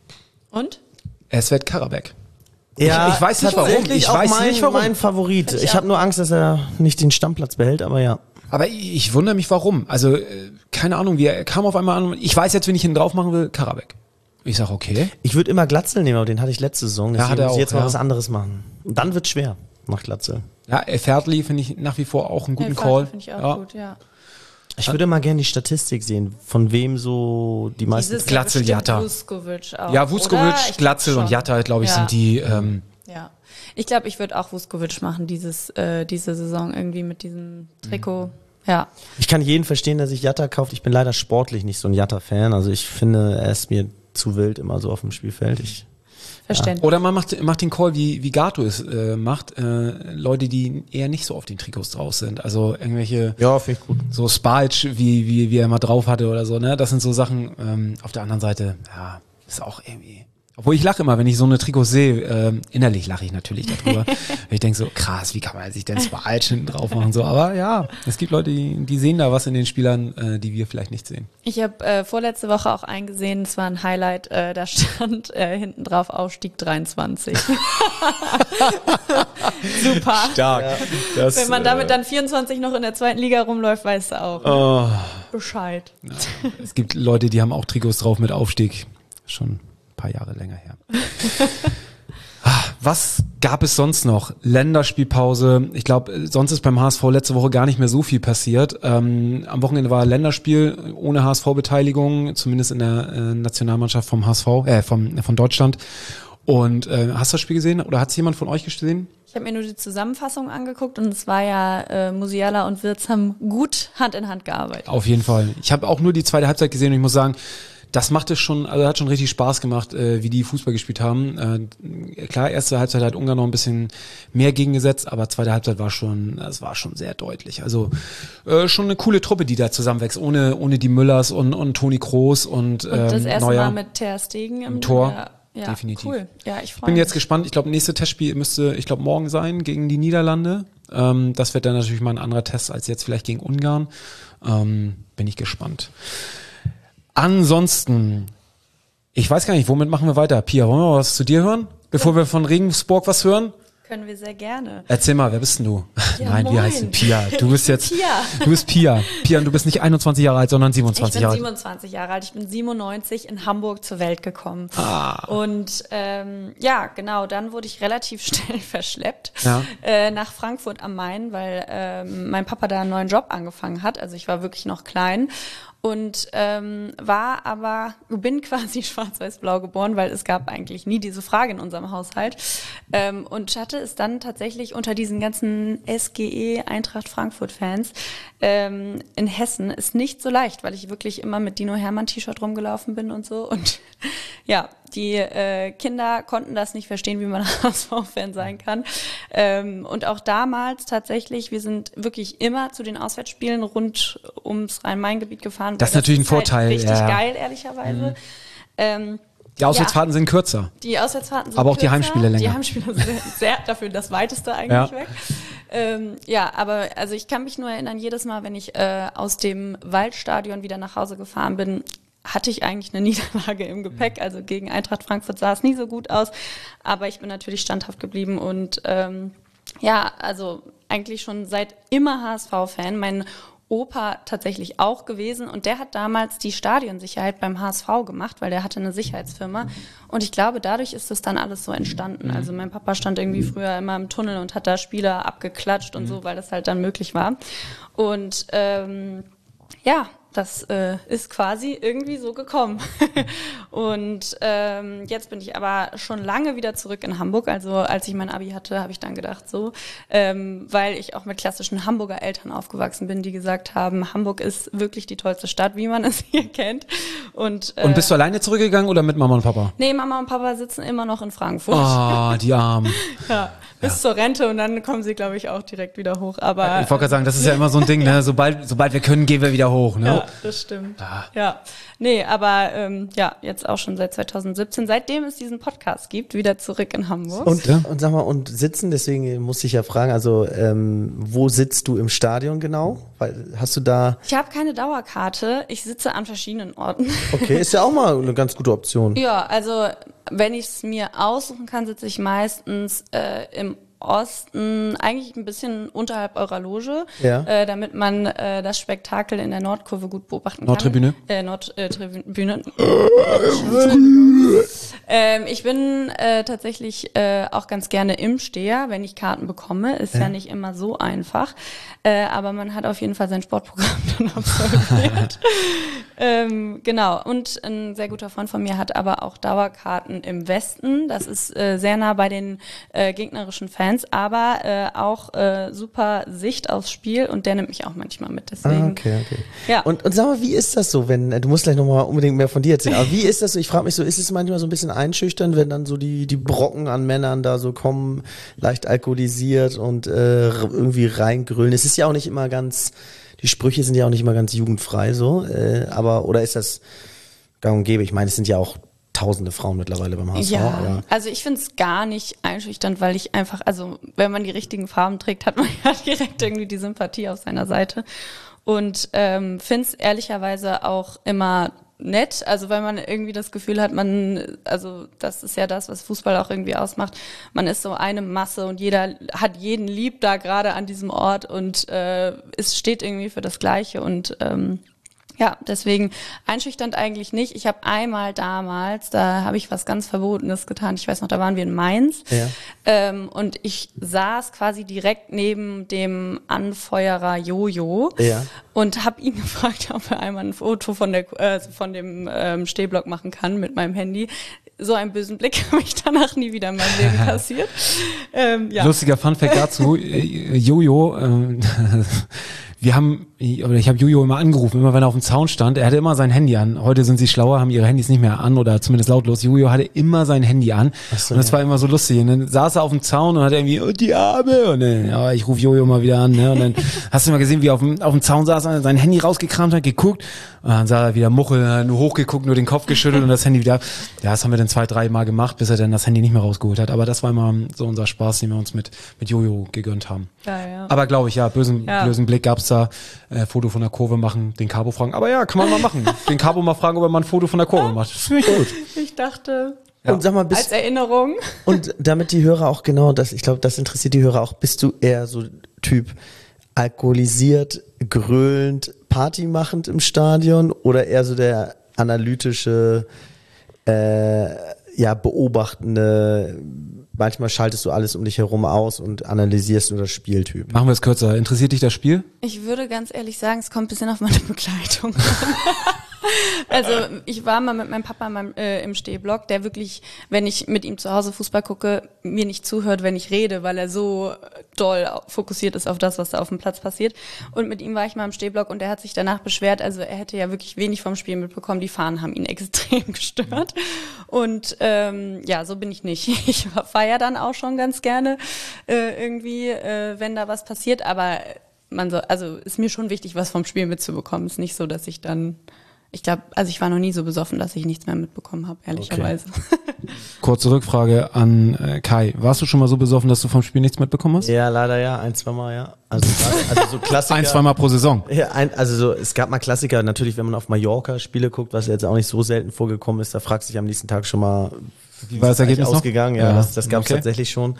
Und? Es wird Karabek. Ja, ich, ich weiß nicht warum. tatsächlich Ich auch weiß mein, nicht warum. mein Favorit. Ich Ich auch. habe nur Angst, dass er nicht den Stammplatz behält, aber ja. Aber ich, ich wundere mich warum. Also äh, keine Ahnung, wie er kam auf einmal an. Ich weiß jetzt, wenn ich ihn drauf machen will, Karabek. Ich sag okay. Ich würde immer Glatzel nehmen, aber den hatte ich letzte Saison. Ja, hat Deswegen er muss ich auch, jetzt mal ja. was anderes machen. Und dann wird's schwer nach Glatzel. Ja, Fertli finde ich nach wie vor auch einen guten Nee, Call. Finde ich auch ja. gut, ja. Ich würde mal gerne die Statistik sehen, von wem so die meisten... Dieses Glatzel, Jahr bestimmt Jatta. Vuskovic auch, Ja, oder? Vuskovic, Ich Glatzel glaub und schon. Jatta, glaube ich, Ja. sind die. Ähm, Ja. Ich glaube, ich würde auch Vuskovic machen, dieses, äh, diese Saison irgendwie mit diesem Trikot. Ja. Ich kann jeden verstehen, der sich Jatta kauft. Ich bin leider sportlich nicht so ein Jatta-Fan. Also ich finde, er ist mir zu wild immer so auf dem Spielfeld. Ich, Verständlich. oder man macht, macht den Call, wie, wie Gato es äh, macht. Äh, Leute, die eher nicht so auf den Trikots drauf sind. Also irgendwelche, ja, finde ich gut. so Spalch, wie, wie, wie er mal drauf hatte oder so. Ne, das sind so Sachen. Ähm, auf der anderen Seite, ja, ist auch irgendwie. Obwohl ich lache immer, wenn ich so eine Trikots sehe, ähm, innerlich lache ich natürlich darüber. Ich denke so, krass, wie kann man sich denn Spalch hinten drauf machen? So, aber ja, es gibt Leute, die, die sehen da was in den Spielern, äh, die wir vielleicht nicht sehen. Ich habe äh, vorletzte Woche auch eingesehen, es war ein Highlight, äh, da stand äh, hinten drauf Aufstieg dreiundzwanzig. Super. Stark. Das, Wenn man damit dann vierundzwanzig noch in der zweiten Liga rumläuft, weißt du auch. Oh, Bescheid. ja. Es gibt Leute, die haben auch Trikots drauf mit Aufstieg. Schon ein paar Jahre länger her. Ah, was gab es sonst noch? Länderspielpause. Ich glaube, sonst ist beim H S V letzte Woche gar nicht mehr so viel passiert. Ähm, am Wochenende war Länderspiel ohne H S V-Beteiligung, zumindest in der äh, Nationalmannschaft vom H S V, äh, vom, von Deutschland. Und äh, hast du das Spiel gesehen oder hat es jemand von euch gesehen? Ich habe mir nur die Zusammenfassung angeguckt und es war ja, äh, Musiala und Wirtz haben gut Hand in Hand gearbeitet. Auf jeden Fall. Ich habe auch nur die zweite Halbzeit gesehen und ich muss sagen, das macht es schon, also hat schon richtig Spaß gemacht, äh, wie die Fußball gespielt haben. Äh, klar, erste Halbzeit hat Ungarn noch ein bisschen mehr gegengesetzt, aber zweite Halbzeit war schon, das war schon sehr deutlich. Also äh, schon eine coole Truppe, die da zusammenwächst, ohne ohne die Müllers und und Toni Kroos und, ähm, Und das erste Neuer Mal mit Ter Stegen im Tor. Ja, ja, Definitiv. Cool. Ja, ich Ich freue bin mich. jetzt gespannt. Ich glaube, nächste Testspiel müsste, ich glaube, morgen sein gegen die Niederlande. Ähm, das wird dann natürlich mal ein anderer Test als jetzt vielleicht gegen Ungarn. Ähm, bin ich gespannt. Ansonsten, ich weiß gar nicht, womit machen wir weiter? Pia, wollen wir mal was zu dir hören? Bevor wir von Regensburg was hören? Können wir sehr gerne. Erzähl mal, wer bist denn du? Ja, Nein, wie moin. heißt du? Pia. Du bist jetzt, Pia. du bist Pia. Pia, und du bist nicht einundzwanzig Jahre alt, sondern Ich siebenundzwanzig bin Jahre alt. siebenundzwanzig Jahre alt. Ich bin siebenundneunzig in Hamburg zur Welt gekommen. Ah. Und ähm, ja, genau, dann wurde ich relativ schnell verschleppt Ja. äh, nach Frankfurt am Main, weil ähm, mein Papa da einen neuen Job angefangen hat. Also ich war wirklich noch klein. Und ähm, war aber, bin quasi schwarz-weiß-blau geboren, weil es gab eigentlich nie diese Frage in unserem Haushalt. Ähm, und hatte es dann tatsächlich unter diesen ganzen S G E Eintracht Frankfurt-Fans ähm, in Hessen ist nicht so leicht, weil ich wirklich immer mit Dino Hermann-T-Shirt rumgelaufen bin und so. Und ja, die äh, Kinder konnten das nicht verstehen, wie man H S V-Fan sein kann. Ähm, und auch damals tatsächlich, wir sind wirklich immer zu den Auswärtsspielen rund ums Rhein-Main-Gebiet gefahren. Das ist weil natürlich ein ist halt Vorteil, richtig ja. geil, ehrlicherweise. Mhm. Ähm, Die Auswärtsfahrten sind kürzer. die Auswärtsfahrten sind Aber auch die kürzer, Heimspiele länger. Die Heimspiele sind sehr, dafür das weiteste eigentlich Ja. weg. Ähm, ja, aber also ich kann mich nur erinnern, jedes Mal, wenn ich äh, aus dem Waldstadion wieder nach Hause gefahren bin, hatte ich eigentlich eine Niederlage im Gepäck. Also gegen Eintracht Frankfurt sah es nie so gut aus. Aber ich bin natürlich standhaft geblieben und ähm, ja, also eigentlich schon seit immer H S V-Fan. Mein Opa tatsächlich auch gewesen und der hat damals die Stadionsicherheit beim H S V gemacht, weil der hatte eine Sicherheitsfirma und ich glaube, dadurch ist das dann alles so entstanden. Also mein Papa stand irgendwie früher immer im Tunnel und hat da Spieler abgeklatscht und so, weil das halt dann möglich war. Und ähm, ja, das äh, ist quasi irgendwie so gekommen. Und ähm, jetzt bin ich aber schon lange wieder zurück in Hamburg. Also als ich mein Abi hatte, habe ich dann gedacht so, ähm, weil ich auch mit klassischen Hamburger Eltern aufgewachsen bin, die gesagt haben, Hamburg ist wirklich die tollste Stadt, wie man es hier kennt. Und, äh, Und bist du alleine zurückgegangen oder mit Mama und Papa? nee, Mama und Papa sitzen immer noch in Frankfurt. Ah, die Armen. Ja, bis zur Rente und dann kommen sie, glaube ich, auch direkt wieder hoch. Aber Ich wollte gerade sagen, das ist ja immer so ein Ding, ne? Sobald, sobald wir können, gehen wir wieder hoch, ne? ja, das stimmt. Ah. Ja, nee, aber ähm, ja, jetzt auch schon seit zweitausendsiebzehn, seitdem es diesen Podcast gibt, wieder zurück in Hamburg. Und, Ja. und sag mal, und sitzen, deswegen muss ich ja fragen, also ähm, wo sitzt du im Stadion genau? Weil, hast du da, Ich habe keine Dauerkarte, ich sitze an verschiedenen Orten. okay, ist ja auch mal eine ganz gute Option. Ja, also wenn ich es mir aussuchen kann, sitze ich meistens äh, im Osten, eigentlich ein bisschen unterhalb eurer Loge, Ja. äh, damit man äh, das Spektakel in der Nordkurve gut beobachten Nordtribüne? kann. Äh, Nordtribüne. Ähm, ich bin äh, tatsächlich äh, auch ganz gerne im Steher, wenn ich Karten bekomme. Ist ja, ja nicht immer so einfach. Äh, aber man hat auf jeden Fall sein Sportprogramm dann absolviert. ähm, genau. Und ein sehr guter Freund von mir hat aber auch Dauerkarten im Westen. Das ist äh, sehr nah bei den äh, gegnerischen Fans, aber äh, auch äh, super Sicht aufs Spiel und der nimmt mich auch manchmal mit. Deswegen. Ah, okay, okay. Ja. Und, und sag mal, wie ist das so, wenn, du musst gleich nochmal unbedingt mehr von dir erzählen, aber wie ist das so, ich frage mich so, ist es manchmal so ein bisschen einschüchternd, wenn dann so die, die Brocken an Männern da so kommen, leicht alkoholisiert und äh, irgendwie reingrölen? Es ist ja auch nicht immer ganz, die Sprüche sind ja auch nicht immer ganz jugendfrei so, äh, aber, oder ist das gang und gäbe? Ich meine, es sind ja auch tausende Frauen mittlerweile beim H S V. Ja, aber also ich finde es gar nicht einschüchternd, weil ich einfach, also wenn man die richtigen Farben trägt, hat man ja direkt irgendwie die Sympathie auf seiner Seite. Und ähm, finde es ehrlicherweise auch immer nett, also weil man irgendwie das Gefühl hat, man, also das ist ja das, was Fußball auch irgendwie ausmacht, man ist so eine Masse und jeder hat jeden lieb da gerade an diesem Ort und äh, es steht irgendwie für das Gleiche und ähm, ja, deswegen einschüchternd eigentlich nicht. Ich habe einmal damals, da habe ich was ganz Verbotenes getan. Ich weiß noch, da waren wir in Mainz ja. ähm, und ich saß quasi direkt neben dem Anfeuerer Jojo Ja. und habe ihn gefragt, ob er einmal ein Foto von der äh, von dem ähm, Stehblock machen kann mit meinem Handy. So einen bösen Blick habe ich danach nie wieder in meinem Leben kassiert. Ähm, ja. Lustiger Funfact dazu, äh, Jojo, äh, wir haben, oder ich habe Jojo immer angerufen, immer wenn er auf dem Zaun stand, er hatte immer sein Handy an. Heute sind sie schlauer, haben ihre Handys nicht mehr an oder zumindest lautlos. Jojo hatte immer sein Handy an. Ach so, und das ja. war immer so lustig. Und dann saß er auf dem Zaun und hat irgendwie, oh, die Arme. Und dann, ja, ich rufe Jojo mal wieder an. Ne? Und dann hast du mal gesehen, wie er auf dem, auf dem Zaun saß, sein Handy rausgekramt hat, geguckt. Und dann sah er wieder Muchel, nur hochgeguckt, nur den Kopf geschüttelt und das Handy wieder. Ja, das haben wir dann zwei, drei Mal gemacht, bis er dann das Handy nicht mehr rausgeholt hat. Aber das war immer so unser Spaß, den wir uns mit, mit Jojo gegönnt haben. Ja, ja. Aber glaube ich, ja, bösen, ja. bösen Blick gab's da. Äh, Foto von der Kurve machen, den Cabo fragen. Aber ja, kann man mal machen. Den Cabo mal fragen, ob er mal ein Foto von der Kurve macht. Das finde ich gut. Ich dachte, ja. Und sag mal, bist, als Erinnerung. Und damit die Hörer auch genau, das, ich glaube, das interessiert die Hörer auch, bist du eher so Typ alkoholisiert, gröhlend, partymachend im Stadion oder eher so der analytische, äh, ja, beobachtende, manchmal schaltest du alles um dich herum aus und analysierst nur das Spieltyp? Machen wir es kürzer. Interessiert dich das Spiel? Ich würde ganz ehrlich sagen, es kommt ein bisschen auf meine Begleitung an. Also ich war mal mit meinem Papa in meinem, äh, im Stehblock, der wirklich, wenn ich mit ihm zu Hause Fußball gucke, mir nicht zuhört, wenn ich rede, weil er so doll fokussiert ist auf das, was da auf dem Platz passiert. Und mit ihm war ich mal im Stehblock und er hat sich danach beschwert, also er hätte ja wirklich wenig vom Spiel mitbekommen, die Fahnen haben ihn extrem gestört. Und ähm, ja, so bin ich nicht. Ich feiere dann auch schon ganz gerne äh, irgendwie, äh, wenn da was passiert, aber man soll, also ist mir schon wichtig, was vom Spiel mitzubekommen. Ist nicht so, dass ich dann Ich glaube, also ich war noch nie so besoffen, dass ich nichts mehr mitbekommen habe, ehrlicherweise. Okay. Kurze Rückfrage an äh, Kai. Warst du schon mal so besoffen, dass du vom Spiel nichts mitbekommen hast? Ja, leider ja, ein, zwei Mal, ja. Also, also so Klassiker. ein, zwei Mal pro Saison? Ja, ein, also so, es gab mal Klassiker, natürlich, wenn man auf Mallorca Spiele guckt, was jetzt auch nicht so selten vorgekommen ist, da fragst du dich am nächsten Tag schon mal, wie war das Ergebnis ausgegangen? noch? Ja, ja, das, das gab es okay. tatsächlich schon.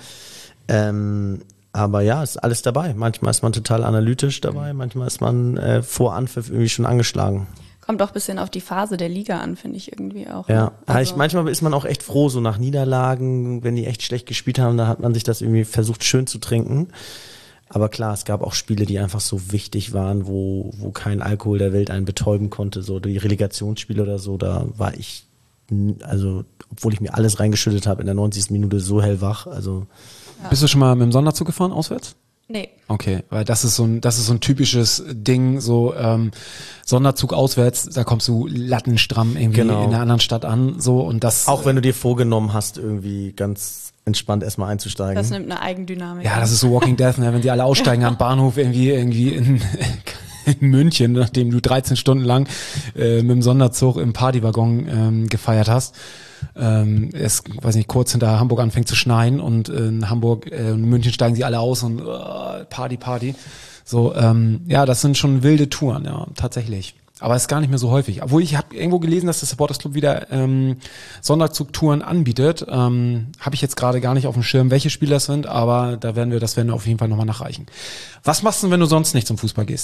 Ähm, aber ja, ist alles dabei. Manchmal ist man total analytisch dabei, manchmal ist man äh, vor Anpfiff irgendwie schon angeschlagen. Kommt auch ein bisschen auf die Phase der Liga an, finde ich irgendwie auch. Ja, ne? Also ich, manchmal ist man auch echt froh, so nach Niederlagen, wenn die echt schlecht gespielt haben, da hat man sich das irgendwie versucht schön zu trinken. Aber klar, es gab auch Spiele, die einfach so wichtig waren, wo, wo kein Alkohol der Welt einen betäuben konnte, so die Relegationsspiele oder so, da war ich, also obwohl ich mir alles reingeschüttet habe in der neunzigsten Minute so hellwach, also. Ja. Bist du schon mal mit dem Sonderzug gefahren, auswärts? Nee. Okay, weil das ist so ein, das ist so ein typisches Ding, so ähm, Sonderzug auswärts, da kommst du lattenstramm irgendwie Genau. in einer anderen Stadt an, so und das. Auch wenn du dir vorgenommen hast, irgendwie ganz entspannt erstmal einzusteigen. Das nimmt eine Eigendynamik. Ja, das ist so Walking Death, ne? Wenn die alle aussteigen am Bahnhof irgendwie irgendwie in, in München, nachdem du dreizehn Stunden lang äh, mit dem Sonderzug im Partywaggon ähm, gefeiert hast. Ähm, es, weiß nicht, kurz hinter Hamburg anfängt zu schneien und in Hamburg, äh, in München steigen sie alle aus und uh, Party, Party. So, ähm, ja, das sind schon wilde Touren, ja, tatsächlich. Aber es ist gar nicht mehr so häufig. Obwohl ich habe irgendwo gelesen, dass der Supporters Club wieder ähm, Sonderzugtouren anbietet. Ähm, habe ich jetzt gerade gar nicht auf dem Schirm, welche Spiele das sind, aber da werden wir, das werden wir auf jeden Fall nochmal nachreichen. Was machst du, wenn du sonst nicht zum Fußball gehst?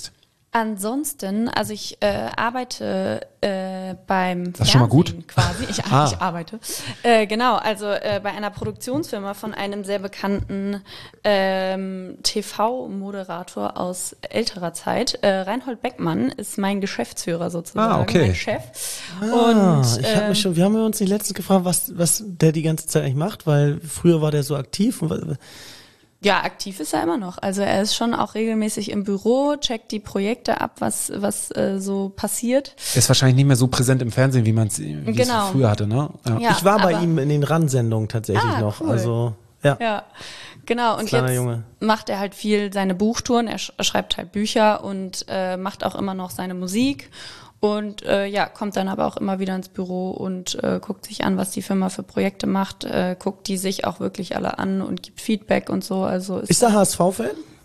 Ansonsten, also ich äh, arbeite äh, beim Das ist schon mal gut. Fernsehen quasi. Ich, Ah. ich arbeite. Äh, genau, also äh, bei einer Produktionsfirma von einem sehr bekannten ähm, T V-Moderator aus älterer Zeit. Äh, Reinhold Beckmann ist mein Geschäftsführer sozusagen, Ah, okay. mein Chef. Ah, Und ich hab ähm, mich schon, wir haben uns nicht letztens gefragt, was, was der die ganze Zeit eigentlich macht, weil früher war der so aktiv. Und, wa- ja, aktiv ist er immer noch. Also er ist schon auch regelmäßig im Büro, checkt die Projekte ab, was was äh, so passiert. Ist wahrscheinlich nicht mehr so präsent im Fernsehen, wie man es Genau. früher hatte, ne? Ja. Ja, ich war bei aber- ihm in den Ran-Sendungen tatsächlich Ah, noch. cool. Also, ja. Ja, genau. Und Kleiner jetzt Junge. macht er halt viel seine Buchtouren. Er sch schreibt halt Bücher und äh, macht auch immer noch seine Musik. Und äh, ja, kommt dann aber auch immer wieder ins Büro und äh, guckt sich an, was die Firma für Projekte macht, äh, guckt die sich auch wirklich alle an und gibt Feedback und so. Also Ist er H S V-Fan?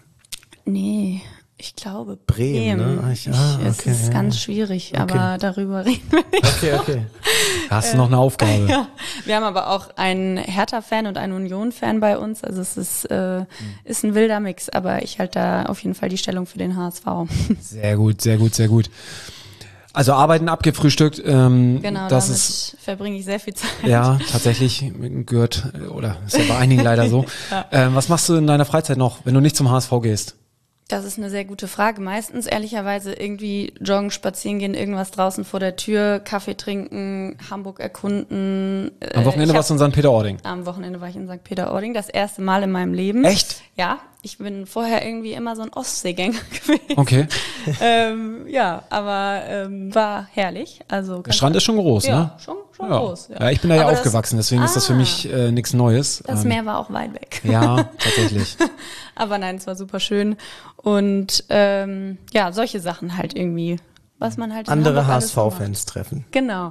nee, ich glaube Bremen, Bremen. ne? Ah, ich- Ich, ah, es okay, ist ja. ganz schwierig, Okay. aber darüber reden wir nicht. Okay, okay. Da hast du noch eine Aufgabe. Ja, wir haben aber auch einen Hertha-Fan und einen Union-Fan bei uns. Also es ist, äh, ist ein wilder Mix, aber ich halte da auf jeden Fall die Stellung für den H S V. Sehr gut, sehr gut, sehr gut. Also Arbeiten abgefrühstückt, ähm, Genau, das damit ist verbringe ich sehr viel Zeit. ja tatsächlich gehört, oder ist ja bei einigen leider so. Ähm, was machst du in deiner Freizeit noch, wenn du nicht zum H S V gehst? Das ist eine sehr gute Frage. Meistens ehrlicherweise irgendwie joggen, spazieren gehen, irgendwas draußen vor der Tür, Kaffee trinken, Hamburg erkunden. Am Äh, Wochenende ich warst du hab- in Sankt Peter-Ording. Am Wochenende war ich in Sankt Peter-Ording, das erste Mal in meinem Leben. Echt? Ja, ich bin vorher irgendwie immer so ein Ostseegänger gewesen. Okay. ähm, ja, aber ähm, war herrlich. Also Der Strand ist schon groß, ja, ne? schon, schon Ja. groß. Ja. Ja, ich bin da ja Aber das- aufgewachsen, deswegen ist das für Ah. mich äh, nichts Neues. Das Ähm, Meer war auch weit weg. Ja, tatsächlich. Aber nein, es war super schön. Und ähm, ja, solche Sachen halt irgendwie, was man halt in Andere Hamburg H alles S so macht. V-Fans treffen. Genau.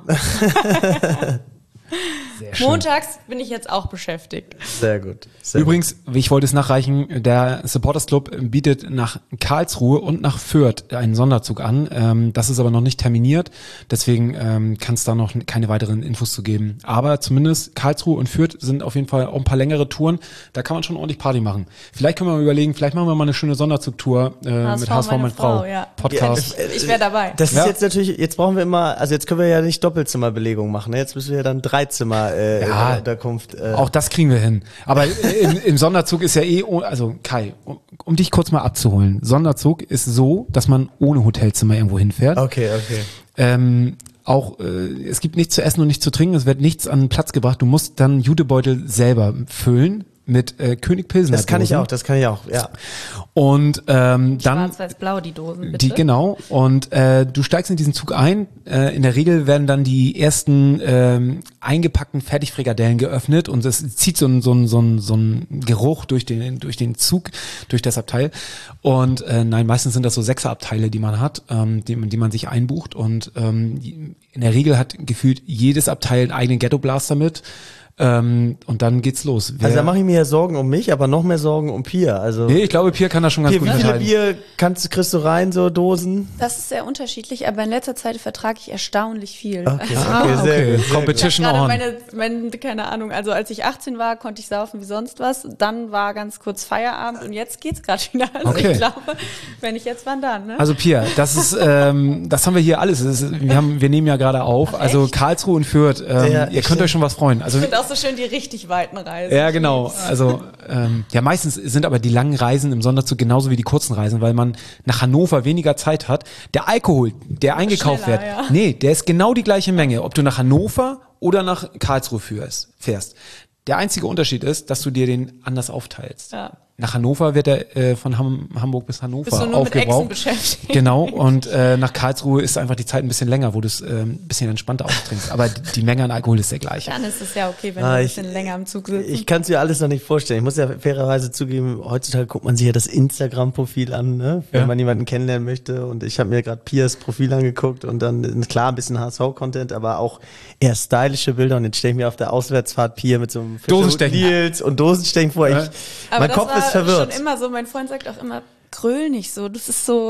Sehr schön. Montags bin ich jetzt auch beschäftigt. Sehr gut. Sehr Übrigens, ich wollte es nachreichen, der Supporters Club bietet nach Karlsruhe und nach Fürth einen Sonderzug an. Ähm, das ist aber noch nicht terminiert, deswegen ähm, kann es da noch keine weiteren Infos zu geben. Aber zumindest Karlsruhe und Fürth sind auf jeden Fall auch ein paar längere Touren. Da kann man schon ordentlich Party machen. Vielleicht können wir mal überlegen, vielleicht machen wir mal eine schöne Sonderzugtour äh, mit H S V, meine Frau. Frau, ja. Podcast. Ja, Ich wäre dabei. Das Ja. ist jetzt natürlich, jetzt brauchen wir immer, also jetzt können wir ja nicht Doppelzimmerbelegung machen, ne? Jetzt müssen wir ja dann Dreizimmer äh, Ja. in der Unterkunft. Äh. Auch das kriegen wir hin. Aber im, im Sonderzug ist ja eh, oh- also Kai, um, um dich kurz mal abzuholen. Sonderzug ist so, dass man ohne Hotelzimmer irgendwo hinfährt. Okay, okay. Ähm, auch äh, es gibt nichts zu essen und nichts zu trinken, es wird nichts an den Platz gebracht. Du musst dann Jutebeutel selber füllen mit äh, König Pilsner. Das kann ich Dosen. auch, das kann ich auch, ja. Und ähm, dann Schwarz-Weiß-Blau, die Dosen, bitte. die genau und äh, du steigst in diesen Zug ein. Äh, in der Regel werden dann die ersten ähm, eingepackten Fertigfrikadellen geöffnet und es zieht so ein so ein so ein so ein Geruch durch den durch den Zug, durch das Abteil. Und äh, nein, meistens sind das so Sechserabteile, die man hat, ähm, die, die man sich einbucht. Und ähm, in der Regel hat gefühlt jedes Abteil einen eigenen Ghetto-Blaster mit. Ähm, und dann geht's los. Wer, Also da mache ich mir ja Sorgen um mich, aber noch mehr Sorgen um Pia. Also nee, ich glaube, Pierre kann das schon ganz Pia, gut wie viele verteilen. Bier kannst du, kriegst du rein, so Dosen? Das ist sehr unterschiedlich, aber in letzter Zeit vertrage ich erstaunlich viel. Okay, Ah, okay, sehr okay. gut. Sehr Competition Gerade on. meine, meine, keine Ahnung, also als ich achtzehn war, konnte ich saufen wie sonst was. Dann war ganz kurz Feierabend und jetzt geht's gerade wieder. Also Okay. ich glaube, wenn ich jetzt, wann dann, ne? Also Pia, das ist, ähm, das haben wir hier alles. Das ist, wir haben, wir nehmen ja gerade auf. Ach, also echt? Karlsruhe und Fürth. Ähm, Ja, ihr ich- könnt euch schon was freuen. Also Ich finde auch so schön die richtig weiten Reisen. ja, genau. Also ähm, ja, meistens sind aber die langen Reisen im Sonderzug genauso wie die kurzen Reisen, weil man nach Hannover weniger Zeit hat. Der Alkohol, der eingekauft schneller, wird, ja. nee, der ist genau die gleiche Menge, ob du nach Hannover oder nach Karlsruhe führst, fährst. Der einzige Unterschied ist, dass du dir den anders aufteilst. Ja. Nach Hannover wird er äh, von Ham Hamburg bis Hannover Bist du nur mit Echsen aufgebraucht. beschäftigt? Genau, und äh, nach Karlsruhe ist einfach die Zeit ein bisschen länger, wo du es äh, ein bisschen entspannter austrinkst. Aber die, die Menge an Alkohol ist der gleiche. Dann ist es ja okay, wenn Ah, wir ein ich- bisschen länger im Zug sitzen. Ich kann es mir alles noch nicht vorstellen. Ich muss ja fairerweise zugeben, heutzutage guckt man sich ja das Instagram-Profil an, ne? Wenn Ja. man jemanden kennenlernen möchte. Und ich habe mir gerade Pias Profil angeguckt und dann klar ein bisschen H S V-Content, aber auch eher stylische Bilder. Und jetzt stelle ich mir auf der Auswärtsfahrt Pia mit so einem Dosenstechen. Nils und Dosenstechen vor. Ich, Ja. Aber mein das Kopf war ist verwirrt. schon immer so, mein Freund sagt auch immer, gröl nicht so, das ist so,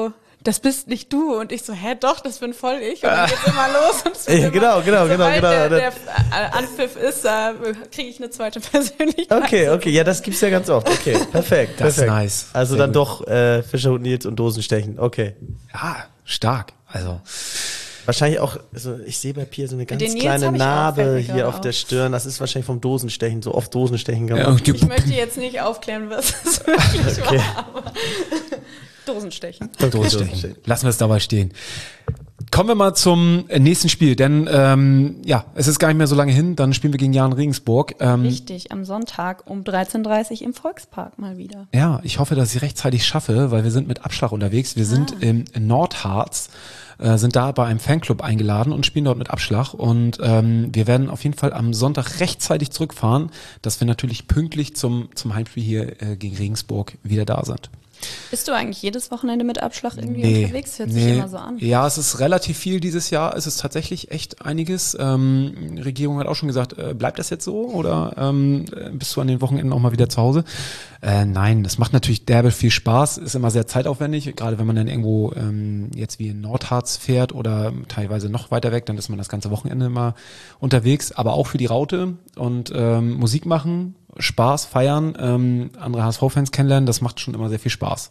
das bist nicht du. Und ich so, hä, doch, das bin voll ich. Und dann geht's immer los. Und es wird Ja, immer, genau, genau, genau, sobald genau. Der, der Anpfiff ist, äh, kriege ich eine zweite Persönlichkeit. Okay, okay, ja, das gibt's ja ganz oft. Okay, perfekt. Das ist perfekt. nice. Also Sehr dann gut. doch äh, Fischerhut Nils und Dosenstechen. Okay. Ja, stark. Also, Wahrscheinlich auch, also ich sehe bei Pia so eine ganz Den Nils kleine hab ich auch, Narbe fällt mir hier gerade auf der auf. Stirn. Das ist wahrscheinlich vom Dosenstechen, so oft Dosenstechen ja, gemacht. und die- Ich möchte jetzt nicht aufklären, was es wirklich Okay. war, aber Dosenstechen. Dosenstechen. Lassen wir es dabei stehen. Kommen wir mal zum nächsten Spiel, denn ähm, ja, es ist gar nicht mehr so lange hin, dann spielen wir gegen Jahn Regensburg. Ähm, Richtig, am Sonntag um dreizehn Uhr dreißig im Volkspark mal wieder. ja, ich hoffe, dass ich rechtzeitig schaffe, weil wir sind mit Abschlag unterwegs. Wir sind im Nordharz, äh, sind da bei einem Fanclub eingeladen und spielen dort mit Abschlag. Und ähm, wir werden auf jeden Fall am Sonntag rechtzeitig zurückfahren, dass wir natürlich pünktlich zum, zum Heimspiel hier äh, gegen Regensburg wieder da sind. Bist du eigentlich jedes Wochenende mit Abschlag irgendwie unterwegs? Hört sich immer so an. Ja, es ist relativ viel dieses Jahr. Es ist tatsächlich echt einiges. Ähm, die Regierung hat auch schon gesagt, äh, bleibt das jetzt so oder ähm, bist du an den Wochenenden auch mal wieder zu Hause? Äh, nein, es macht natürlich derbe viel Spaß. Ist immer sehr zeitaufwendig, gerade wenn man dann irgendwo ähm, jetzt wie in Nordharz fährt oder teilweise noch weiter weg, dann ist man das ganze Wochenende immer unterwegs. Aber auch für die Raute und ähm, Musik machen, Spaß, feiern, ähm, andere H S V-Fans kennenlernen, das macht schon immer sehr viel Spaß.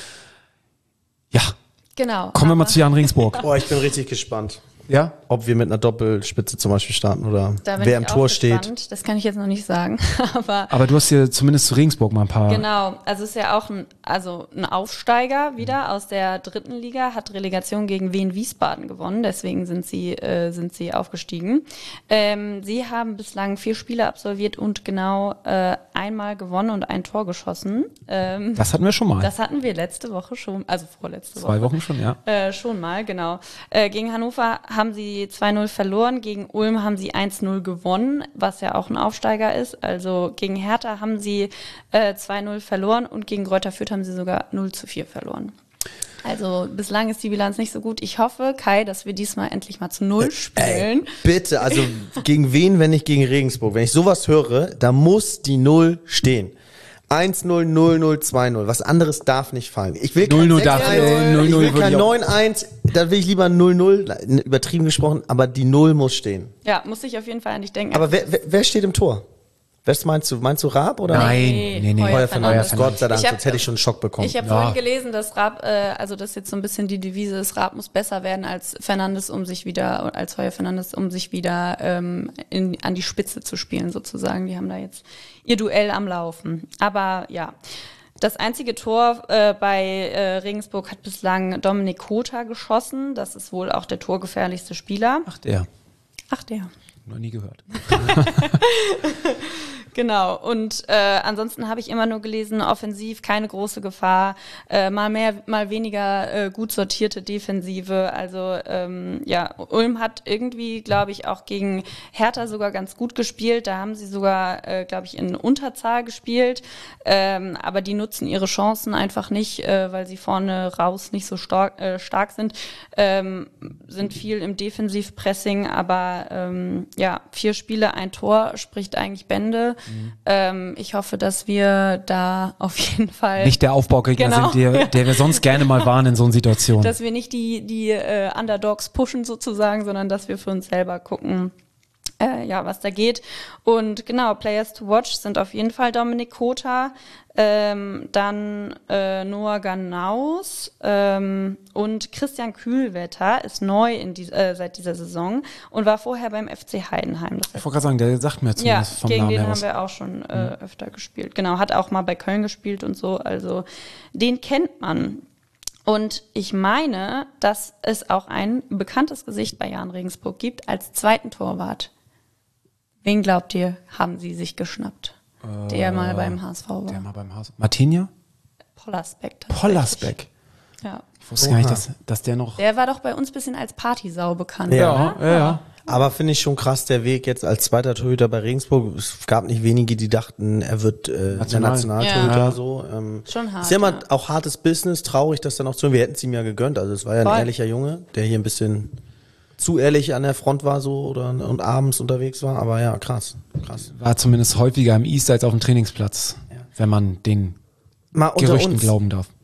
Ja, Genau. kommen wir mal aber zu Jan Regensburg. Boah, ich bin richtig gespannt. Ja? Ob wir mit einer Doppelspitze zum Beispiel starten oder da bin wer ich im auch Tor gespannt. steht. Das kann ich jetzt noch nicht sagen. aber Aber du hast hier zumindest zu Regensburg mal ein paar. genau, also ist ja auch ein, also ein Aufsteiger wieder aus der dritten Liga, hat Relegation gegen Wien Wiesbaden gewonnen, deswegen sind sie, äh, sind sie aufgestiegen. Ähm, sie haben bislang vier Spiele absolviert und genau äh, einmal gewonnen und ein Tor geschossen. Ähm, Das hatten wir schon mal. das hatten wir letzte Woche schon, also vorletzte Woche. Zwei Wochen schon, ja. Äh, schon mal, genau. Äh, gegen Hannover haben sie zwei null verloren, gegen Ulm haben sie eins null gewonnen, was ja auch ein Aufsteiger ist. Also gegen Hertha haben sie äh, zwei null verloren und gegen Greuther Fürth haben sie sogar null zu vier verloren. Also bislang ist die Bilanz nicht so gut. Ich hoffe, Kai, dass wir diesmal endlich mal zu Null spielen. Ey, bitte, also gegen wen, wenn nicht gegen Regensburg? Wenn ich sowas höre, da muss die Null stehen. eins null, null null, zwei null. Was anderes darf nicht fallen. Ich will null null kein darf, sechs eins, äh, null null ich will würde kein ich auch- neun eins, da will ich lieber null null, übertrieben gesprochen, aber die Null muss stehen. Ja, muss ich auf jeden Fall an dich denken. Aber wer, wer, wer steht im Tor? Was meinst du? Meinst du Raab oder? Nein, nee, nee. Heuer Heuer Fernandes. Fernandes. Gott sei Dank, Ich hab- sonst hätte ich schon einen Schock bekommen. Ich habe Ja. vorhin gelesen, dass Raab, äh, also das jetzt so ein bisschen die Devise ist, Raab muss besser werden als Fernandes, um sich wieder, als Heuer Fernandes, um sich wieder ähm, in, an die Spitze zu spielen sozusagen. Die haben da jetzt ihr Duell am Laufen. Aber ja, das einzige Tor äh, bei äh, Regensburg hat bislang Dominik Kota geschossen. Das ist wohl auch der torgefährlichste Spieler. Ach, der. Ach, der. Noch nie gehört. Genau, und äh, ansonsten habe ich immer nur gelesen, offensiv keine große Gefahr, äh, mal mehr, mal weniger äh, gut sortierte Defensive. Also ähm, ja, Ulm hat irgendwie, glaube ich, auch gegen Hertha sogar ganz gut gespielt. Da haben sie sogar, äh, glaube ich, in Unterzahl gespielt. Ähm, aber die nutzen ihre Chancen einfach nicht, äh, weil sie vorne raus nicht so stark, äh, stark sind. Ähm, sind viel im Defensivpressing, aber ähm, ja, vier Spiele, ein Tor spricht eigentlich Bände. Mhm. Ähm, ich hoffe, dass wir da auf jeden Fall Nicht der Aufbaugegner Genau. sind, der, der wir sonst gerne mal waren in so einer Situation. dass wir nicht die, die äh, Underdogs pushen sozusagen, sondern dass wir für uns selber gucken, äh, ja, was da geht. Und genau, Players to watch sind auf jeden Fall Dominik Kota, ähm, dann äh, Noah Ganaus ähm, und Christian Kühlwetter ist neu in die, äh, seit dieser Saison und war vorher beim F C Heidenheim. Das Ich heißt, wollte gerade sagen, der sagt mir ja, zumindest vom gegen Namen den her haben was. wir auch schon äh, öfter gespielt. Genau, hat auch mal bei Köln gespielt und so. Also den kennt man. Und ich meine, dass es auch ein bekanntes Gesicht bei Jahn Regensburg gibt als zweiten Torwart. Wen glaubt ihr, haben sie sich geschnappt? Der mal beim H S V Der war. mal beim Haus. Martinia? Pollersbeck. tatsächlich. Pollersbeck. Ja. Ich wusste gar nicht, Oha. dass, dass der noch. Der war doch bei uns ein bisschen als Partysau bekannt. Ja. oder? ja, ja. Aber finde ich schon krass, der Weg jetzt als zweiter Torhüter bei Regensburg. Es gab nicht wenige, die dachten, er wird äh, der National. Nationaltorhüter. Ja. So. Ähm, Schon hart, Ist ja immer ja. auch hartes Business, traurig, das dann auch zu. Wir hätten es ihm ja gegönnt. Also es war ja ein Voll. ehrlicher Junge, der hier ein bisschen zu ehrlich an der Front war so oder und abends unterwegs war. Aber ja, krass, krass. War zumindest häufiger im East als auf dem Trainingsplatz, Ja. wenn man den Mal unter Gerüchten uns. glauben darf.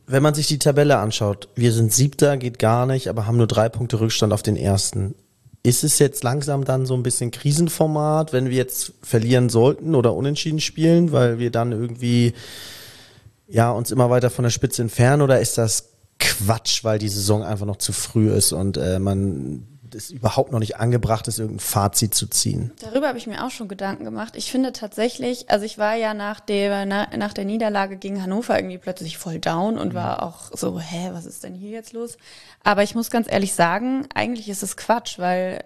wenn man sich die Tabelle anschaut, wir sind Siebter, geht gar nicht, aber haben nur drei Punkte Rückstand auf den Ersten. Ist es jetzt langsam dann so ein bisschen Krisenformat, wenn wir jetzt verlieren sollten oder unentschieden spielen, weil wir dann irgendwie ja uns immer weiter von der Spitze entfernen, oder ist das Quatsch, weil die Saison einfach noch zu früh ist und äh, man es überhaupt noch nicht angebracht ist, irgendein Fazit zu ziehen? Darüber habe ich mir auch schon Gedanken gemacht. Ich finde tatsächlich, also ich war ja nach der, na, nach der Niederlage gegen Hannover irgendwie plötzlich voll down und war auch so, hä, was ist denn hier jetzt los? Aber ich muss ganz ehrlich sagen, eigentlich ist es Quatsch, weil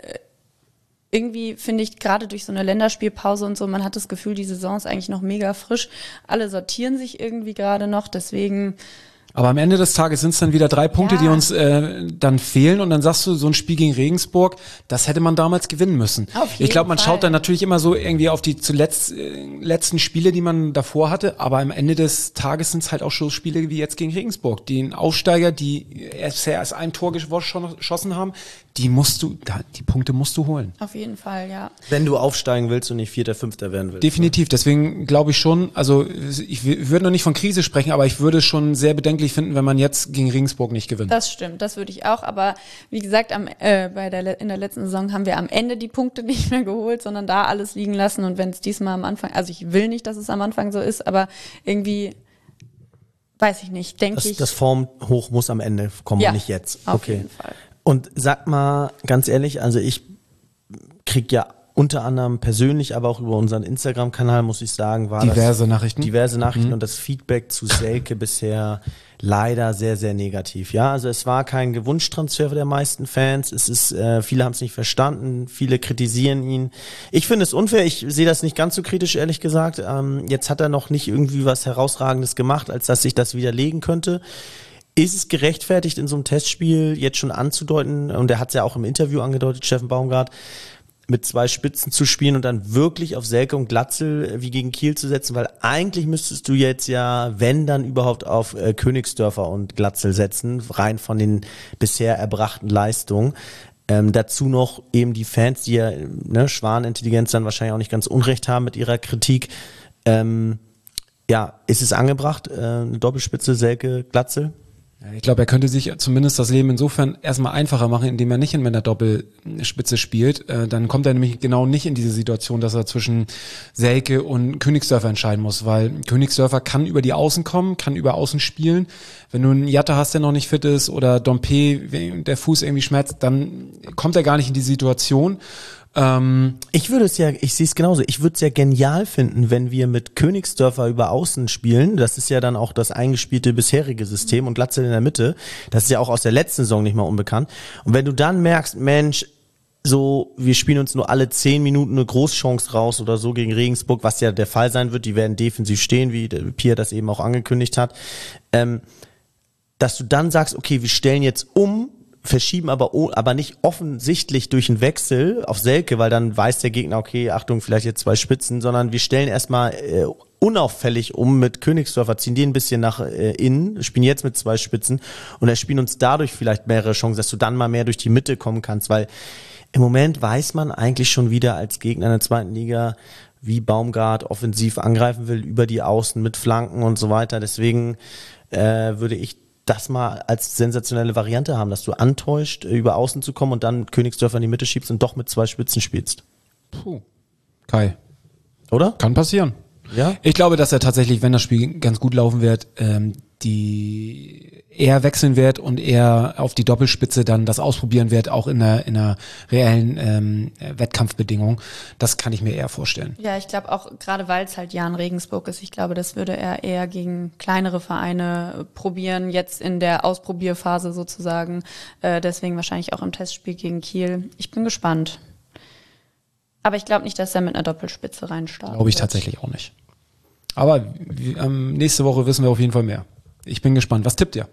irgendwie finde ich, gerade durch so eine Länderspielpause und so, man hat das Gefühl, die Saison ist eigentlich noch mega frisch. Alle sortieren sich irgendwie gerade noch, deswegen... Aber am Ende des Tages sind es dann wieder drei Punkte, Ja. die uns äh, dann fehlen, und dann sagst du, so ein Spiel gegen Regensburg, das hätte man damals gewinnen müssen. Auf jeden Ich glaube, man Fall. schaut dann natürlich immer so irgendwie auf die zuletzt äh, letzten Spiele, die man davor hatte, aber am Ende des Tages sind es halt auch schon Spiele wie jetzt gegen Regensburg. Den Aufsteiger, die erst, erst ein Tor geschossen haben, die musst du, die Punkte musst du holen. Auf jeden Fall, ja. Wenn du aufsteigen willst und nicht Vierter, Fünfter werden willst. Definitiv, deswegen glaube ich schon, also ich w- würde noch nicht von Krise sprechen, aber ich würde es schon sehr bedenklich finden, wenn man jetzt gegen Regensburg nicht gewinnt. Das stimmt, das würde ich auch. Aber wie gesagt, am, äh, bei der, Le- in der letzten Saison haben wir am Ende die Punkte nicht mehr geholt, sondern da alles liegen lassen. Und wenn es diesmal am Anfang, also ich will nicht, dass es am Anfang so ist, aber irgendwie, weiß ich nicht, denke Das, ich. das Formhoch muss am Ende kommen Ja, und nicht jetzt. auf Okay. jeden Fall. Und sag mal ganz ehrlich, also ich krieg ja unter anderem persönlich, aber auch über unseren Instagram-Kanal, muss ich sagen, war Diverse das Nachrichten. diverse Nachrichten und das Feedback zu Selke bisher leider sehr, sehr negativ. Ja, also es war kein Gewunschtransfer der meisten Fans. Es ist, äh, viele haben es nicht verstanden, viele kritisieren ihn. Ich finde es unfair. Ich sehe das nicht ganz so kritisch, ehrlich gesagt. Ähm, jetzt hat er noch nicht irgendwie was Herausragendes gemacht, als dass sich das widerlegen könnte. Ist es gerechtfertigt, in so einem Testspiel jetzt schon anzudeuten, und er hat es ja auch im Interview angedeutet, Steffen Baumgart, mit zwei Spitzen zu spielen und dann wirklich auf Selke und Glatzel wie gegen Kiel zu setzen, weil eigentlich müsstest du jetzt ja, wenn dann überhaupt, auf äh, Königsdörfer und Glatzel setzen, rein von den bisher erbrachten Leistungen. Ähm, dazu noch eben die Fans, die ja, ne, Schwanintelligenz dann wahrscheinlich auch nicht ganz unrecht haben mit ihrer Kritik. Ähm, ja, ist es angebracht, äh, eine Doppelspitze Selke, Glatzel? Ja, ich glaube, er könnte sich zumindest das Leben insofern erstmal einfacher machen, indem er nicht in einer Doppelspitze spielt. Äh, dann kommt er nämlich genau nicht in diese Situation, dass er zwischen Selke und Königsdörfer entscheiden muss, weil Königsdörfer kann über die Außen kommen, kann über Außen spielen. Wenn du einen Jatta hast, der noch nicht fit ist, oder Dompe, der Fuß irgendwie schmerzt, dann kommt er gar nicht in die Situation. Ähm, Ich würde es ja, ich sehe es genauso, ich würde es ja genial finden, wenn wir mit Königsdörfer über Außen spielen. Das ist ja dann auch das eingespielte bisherige System, und Glatzel in der Mitte. Das ist ja auch aus der letzten Saison nicht mal unbekannt. Und wenn du dann merkst, Mensch, so, wir spielen uns nur alle zehn Minuten eine Großchance raus oder so gegen Regensburg, was ja der Fall sein wird, die werden defensiv stehen, wie der Pierre das eben auch angekündigt hat, ähm, dass du dann sagst, okay, wir stellen jetzt um, verschieben aber aber nicht offensichtlich durch einen Wechsel auf Selke, weil dann weiß der Gegner, okay, Achtung, vielleicht jetzt zwei Spitzen, sondern wir stellen erstmal äh, unauffällig um mit Königsdörfer, ziehen die ein bisschen nach äh, innen, spielen jetzt mit zwei Spitzen und erspielen uns dadurch vielleicht mehrere Chancen, dass du dann mal mehr durch die Mitte kommen kannst, weil im Moment weiß man eigentlich schon wieder als Gegner in der zweiten Liga, wie Baumgart offensiv angreifen will, über die Außen mit Flanken und so weiter. Deswegen äh, würde ich das mal als sensationelle Variante haben, dass du antäuscht, über Außen zu kommen und dann Königsdörfer in die Mitte schiebst und doch mit zwei Spitzen spielst. puh. Kai, Oder? kann passieren. Ja? Ich glaube, dass er tatsächlich, wenn das Spiel ganz gut laufen wird, ähm, die eher wechseln wird und eher auf die Doppelspitze dann das ausprobieren wird, auch in einer, in einer reellen ähm, Wettkampfbedingung. Das kann ich mir eher vorstellen. Ja, ich glaube auch, gerade weil es halt Jan Regensburg ist, ich glaube, das würde er eher gegen kleinere Vereine probieren, jetzt in der Ausprobierphase sozusagen. Äh, deswegen wahrscheinlich auch im Testspiel gegen Kiel. Ich bin gespannt. Aber ich glaube nicht, dass er mit einer Doppelspitze reinstartet. Glaube ich tatsächlich auch nicht. Aber wie, ähm, nächste Woche wissen wir auf jeden Fall mehr. Ich bin gespannt. Was tippt ihr?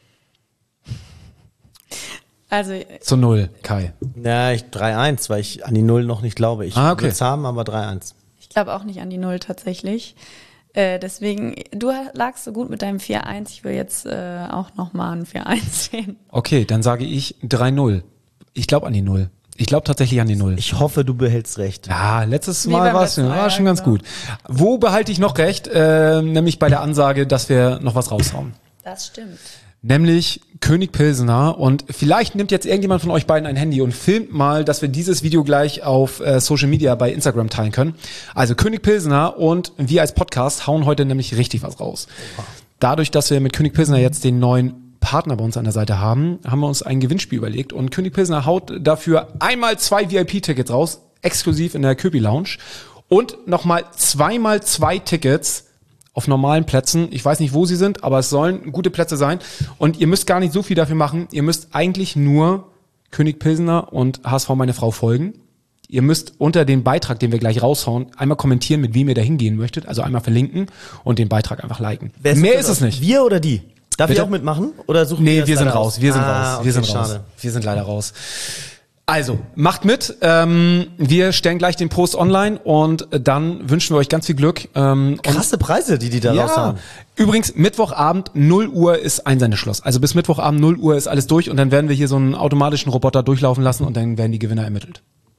Also Zu null, Kai. Ja, ich drei eins, weil ich an die Null noch nicht glaube. Ich Ah, okay. würde es haben, aber drei eins. ich glaube auch nicht an die Null tatsächlich. Äh, deswegen, du lagst so gut mit deinem vier eins. Ich will jetzt äh, auch nochmal ein vier eins sehen. Okay, dann sage ich drei null. Ich glaube an die Null. Ich glaube tatsächlich an die Null. Ich hoffe, du behältst recht. Ja, letztes Wie Mal beim war es letzten Mal, war schon ja, ganz genau. gut. Wo behalte ich noch recht? Äh, nämlich bei der Ansage, dass wir noch was raushauen. Das stimmt. Nämlich König Pilsener. Und vielleicht nimmt jetzt irgendjemand von euch beiden ein Handy und filmt mal, dass wir dieses Video gleich auf äh, Social Media bei Instagram teilen können. Also König Pilsener und wir als Podcast hauen heute nämlich richtig was raus. Dadurch, dass wir mit König Pilsener jetzt den neuen Partner bei uns an der Seite haben, haben wir uns ein Gewinnspiel überlegt. Und König Pilsener haut dafür einmal zwei V I P-Tickets raus, exklusiv in der Köpi Lounge. Und nochmal zweimal zwei Tickets auf normalen Plätzen. Ich weiß nicht, wo sie sind, aber es sollen gute Plätze sein. Und ihr müsst gar nicht so viel dafür machen. Ihr müsst eigentlich nur König Pilsener und H S V Meine Frau folgen. Ihr müsst unter den Beitrag, den wir gleich raushauen, einmal kommentieren, mit wem ihr da hingehen möchtet. Also einmal verlinken und den Beitrag einfach liken. Wer Mehr ist ist es nicht. Wir oder die? Darf Bitte? ich auch mitmachen? Oder suchen Nee, das wir sind leider raus. Wir sind ah, raus. Okay, Wir sind raus. schade. Wir sind leider raus. Also, macht mit. Ähm, wir stellen gleich den Post online und dann wünschen wir euch ganz viel Glück. Ähm, Krasse Preise, die die da und, raushauen. ja, übrigens, Mittwochabend, null Uhr ist Einsendeschluss. Also bis Mittwochabend, null Uhr ist alles durch und dann werden wir hier so einen automatischen Roboter durchlaufen lassen und dann werden die Gewinner ermittelt.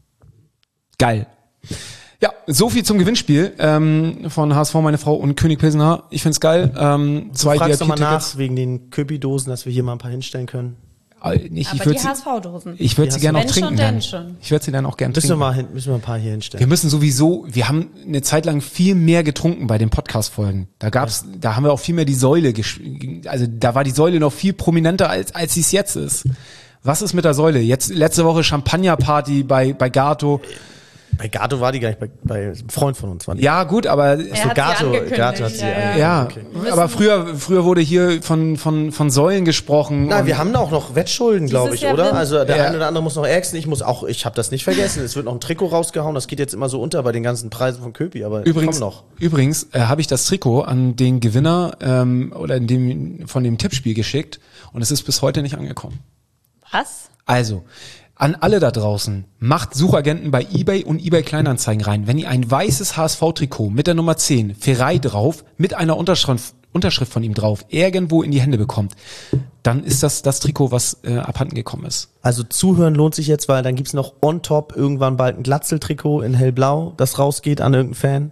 Geil. Ja, so viel zum Gewinnspiel ähm, von H S V Meine Frau und König Pilsener. Ich find's geil. Ähm, zwei Du fragst doch mal V I P-Tickets. nach wegen den Köpi-Dosen, dass wir hier mal ein paar hinstellen können. Äh, Nicht, ich Aber würd die sie, H S V-Dosen. ich würde sie Die gerne auch Wenn trinken. schon, denn dann. schon. Ich würde sie dann auch gerne Müssen wir trinken. mal hin, müssen wir ein paar hier hinstellen. Wir müssen sowieso, wir haben eine Zeit lang viel mehr getrunken bei den Podcast-Folgen. Da gab's, da haben wir auch viel mehr die Säule, gesch- also da war die Säule noch viel prominenter als, als sie es jetzt ist. Was ist mit der Säule? Jetzt, letzte Woche Champagnerparty bei, bei Gato. Bei Gato war die gar nicht, bei, bei einem Freund von uns war die. Ja, gut, aber, Er so hat Gato, sie angekündigt. Gato hat sie ja, ja. ja, okay. aber früher, früher wurde hier von, von, von Säulen gesprochen. Na, und- wir haben da auch noch Wettschulden, glaube ich, Jahr oder? bin- Also der Ja. eine oder andere muss noch ärgsten. Ich muss auch, ich habe das nicht vergessen. Es wird noch ein Trikot rausgehauen. Das geht jetzt immer so unter bei den ganzen Preisen von Köpi, aber Übrigens, komm noch. übrigens äh, habe ich das Trikot an den Gewinner ähm, oder in dem, von dem Tippspiel geschickt und es ist bis heute nicht angekommen. Was? Also, an alle da draußen, macht Suchagenten bei eBay und eBay Kleinanzeigen rein. Wenn ihr ein weißes H S V-Trikot mit der Nummer zehn, Ferrei drauf, mit einer Unterschrift, Unterschrift von ihm drauf, irgendwo in die Hände bekommt, dann ist das das Trikot, was äh, abhanden gekommen ist. Also zuhören lohnt sich jetzt, weil dann gibt's noch on top irgendwann bald ein Glatzel-Trikot in hellblau, das rausgeht an irgendeinen Fan.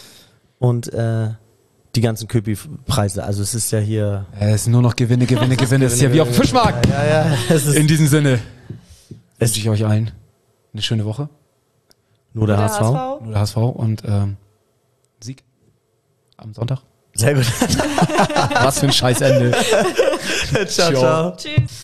Und äh, die ganzen Köpi-Preise. Also es ist ja hier... Äh, Es sind nur noch Gewinne, Gewinne, Gewinne. Es ist ja wie auf dem Fischmarkt. Ja, ja, es ist In diesem Sinne wünsche ich euch allen eine schöne Woche. nur der, Der H S V. Nur der H S V und ähm, Sieg am Sonntag. Sehr gut. Was für ein Scheißende. ciao, ciao. Tschüss.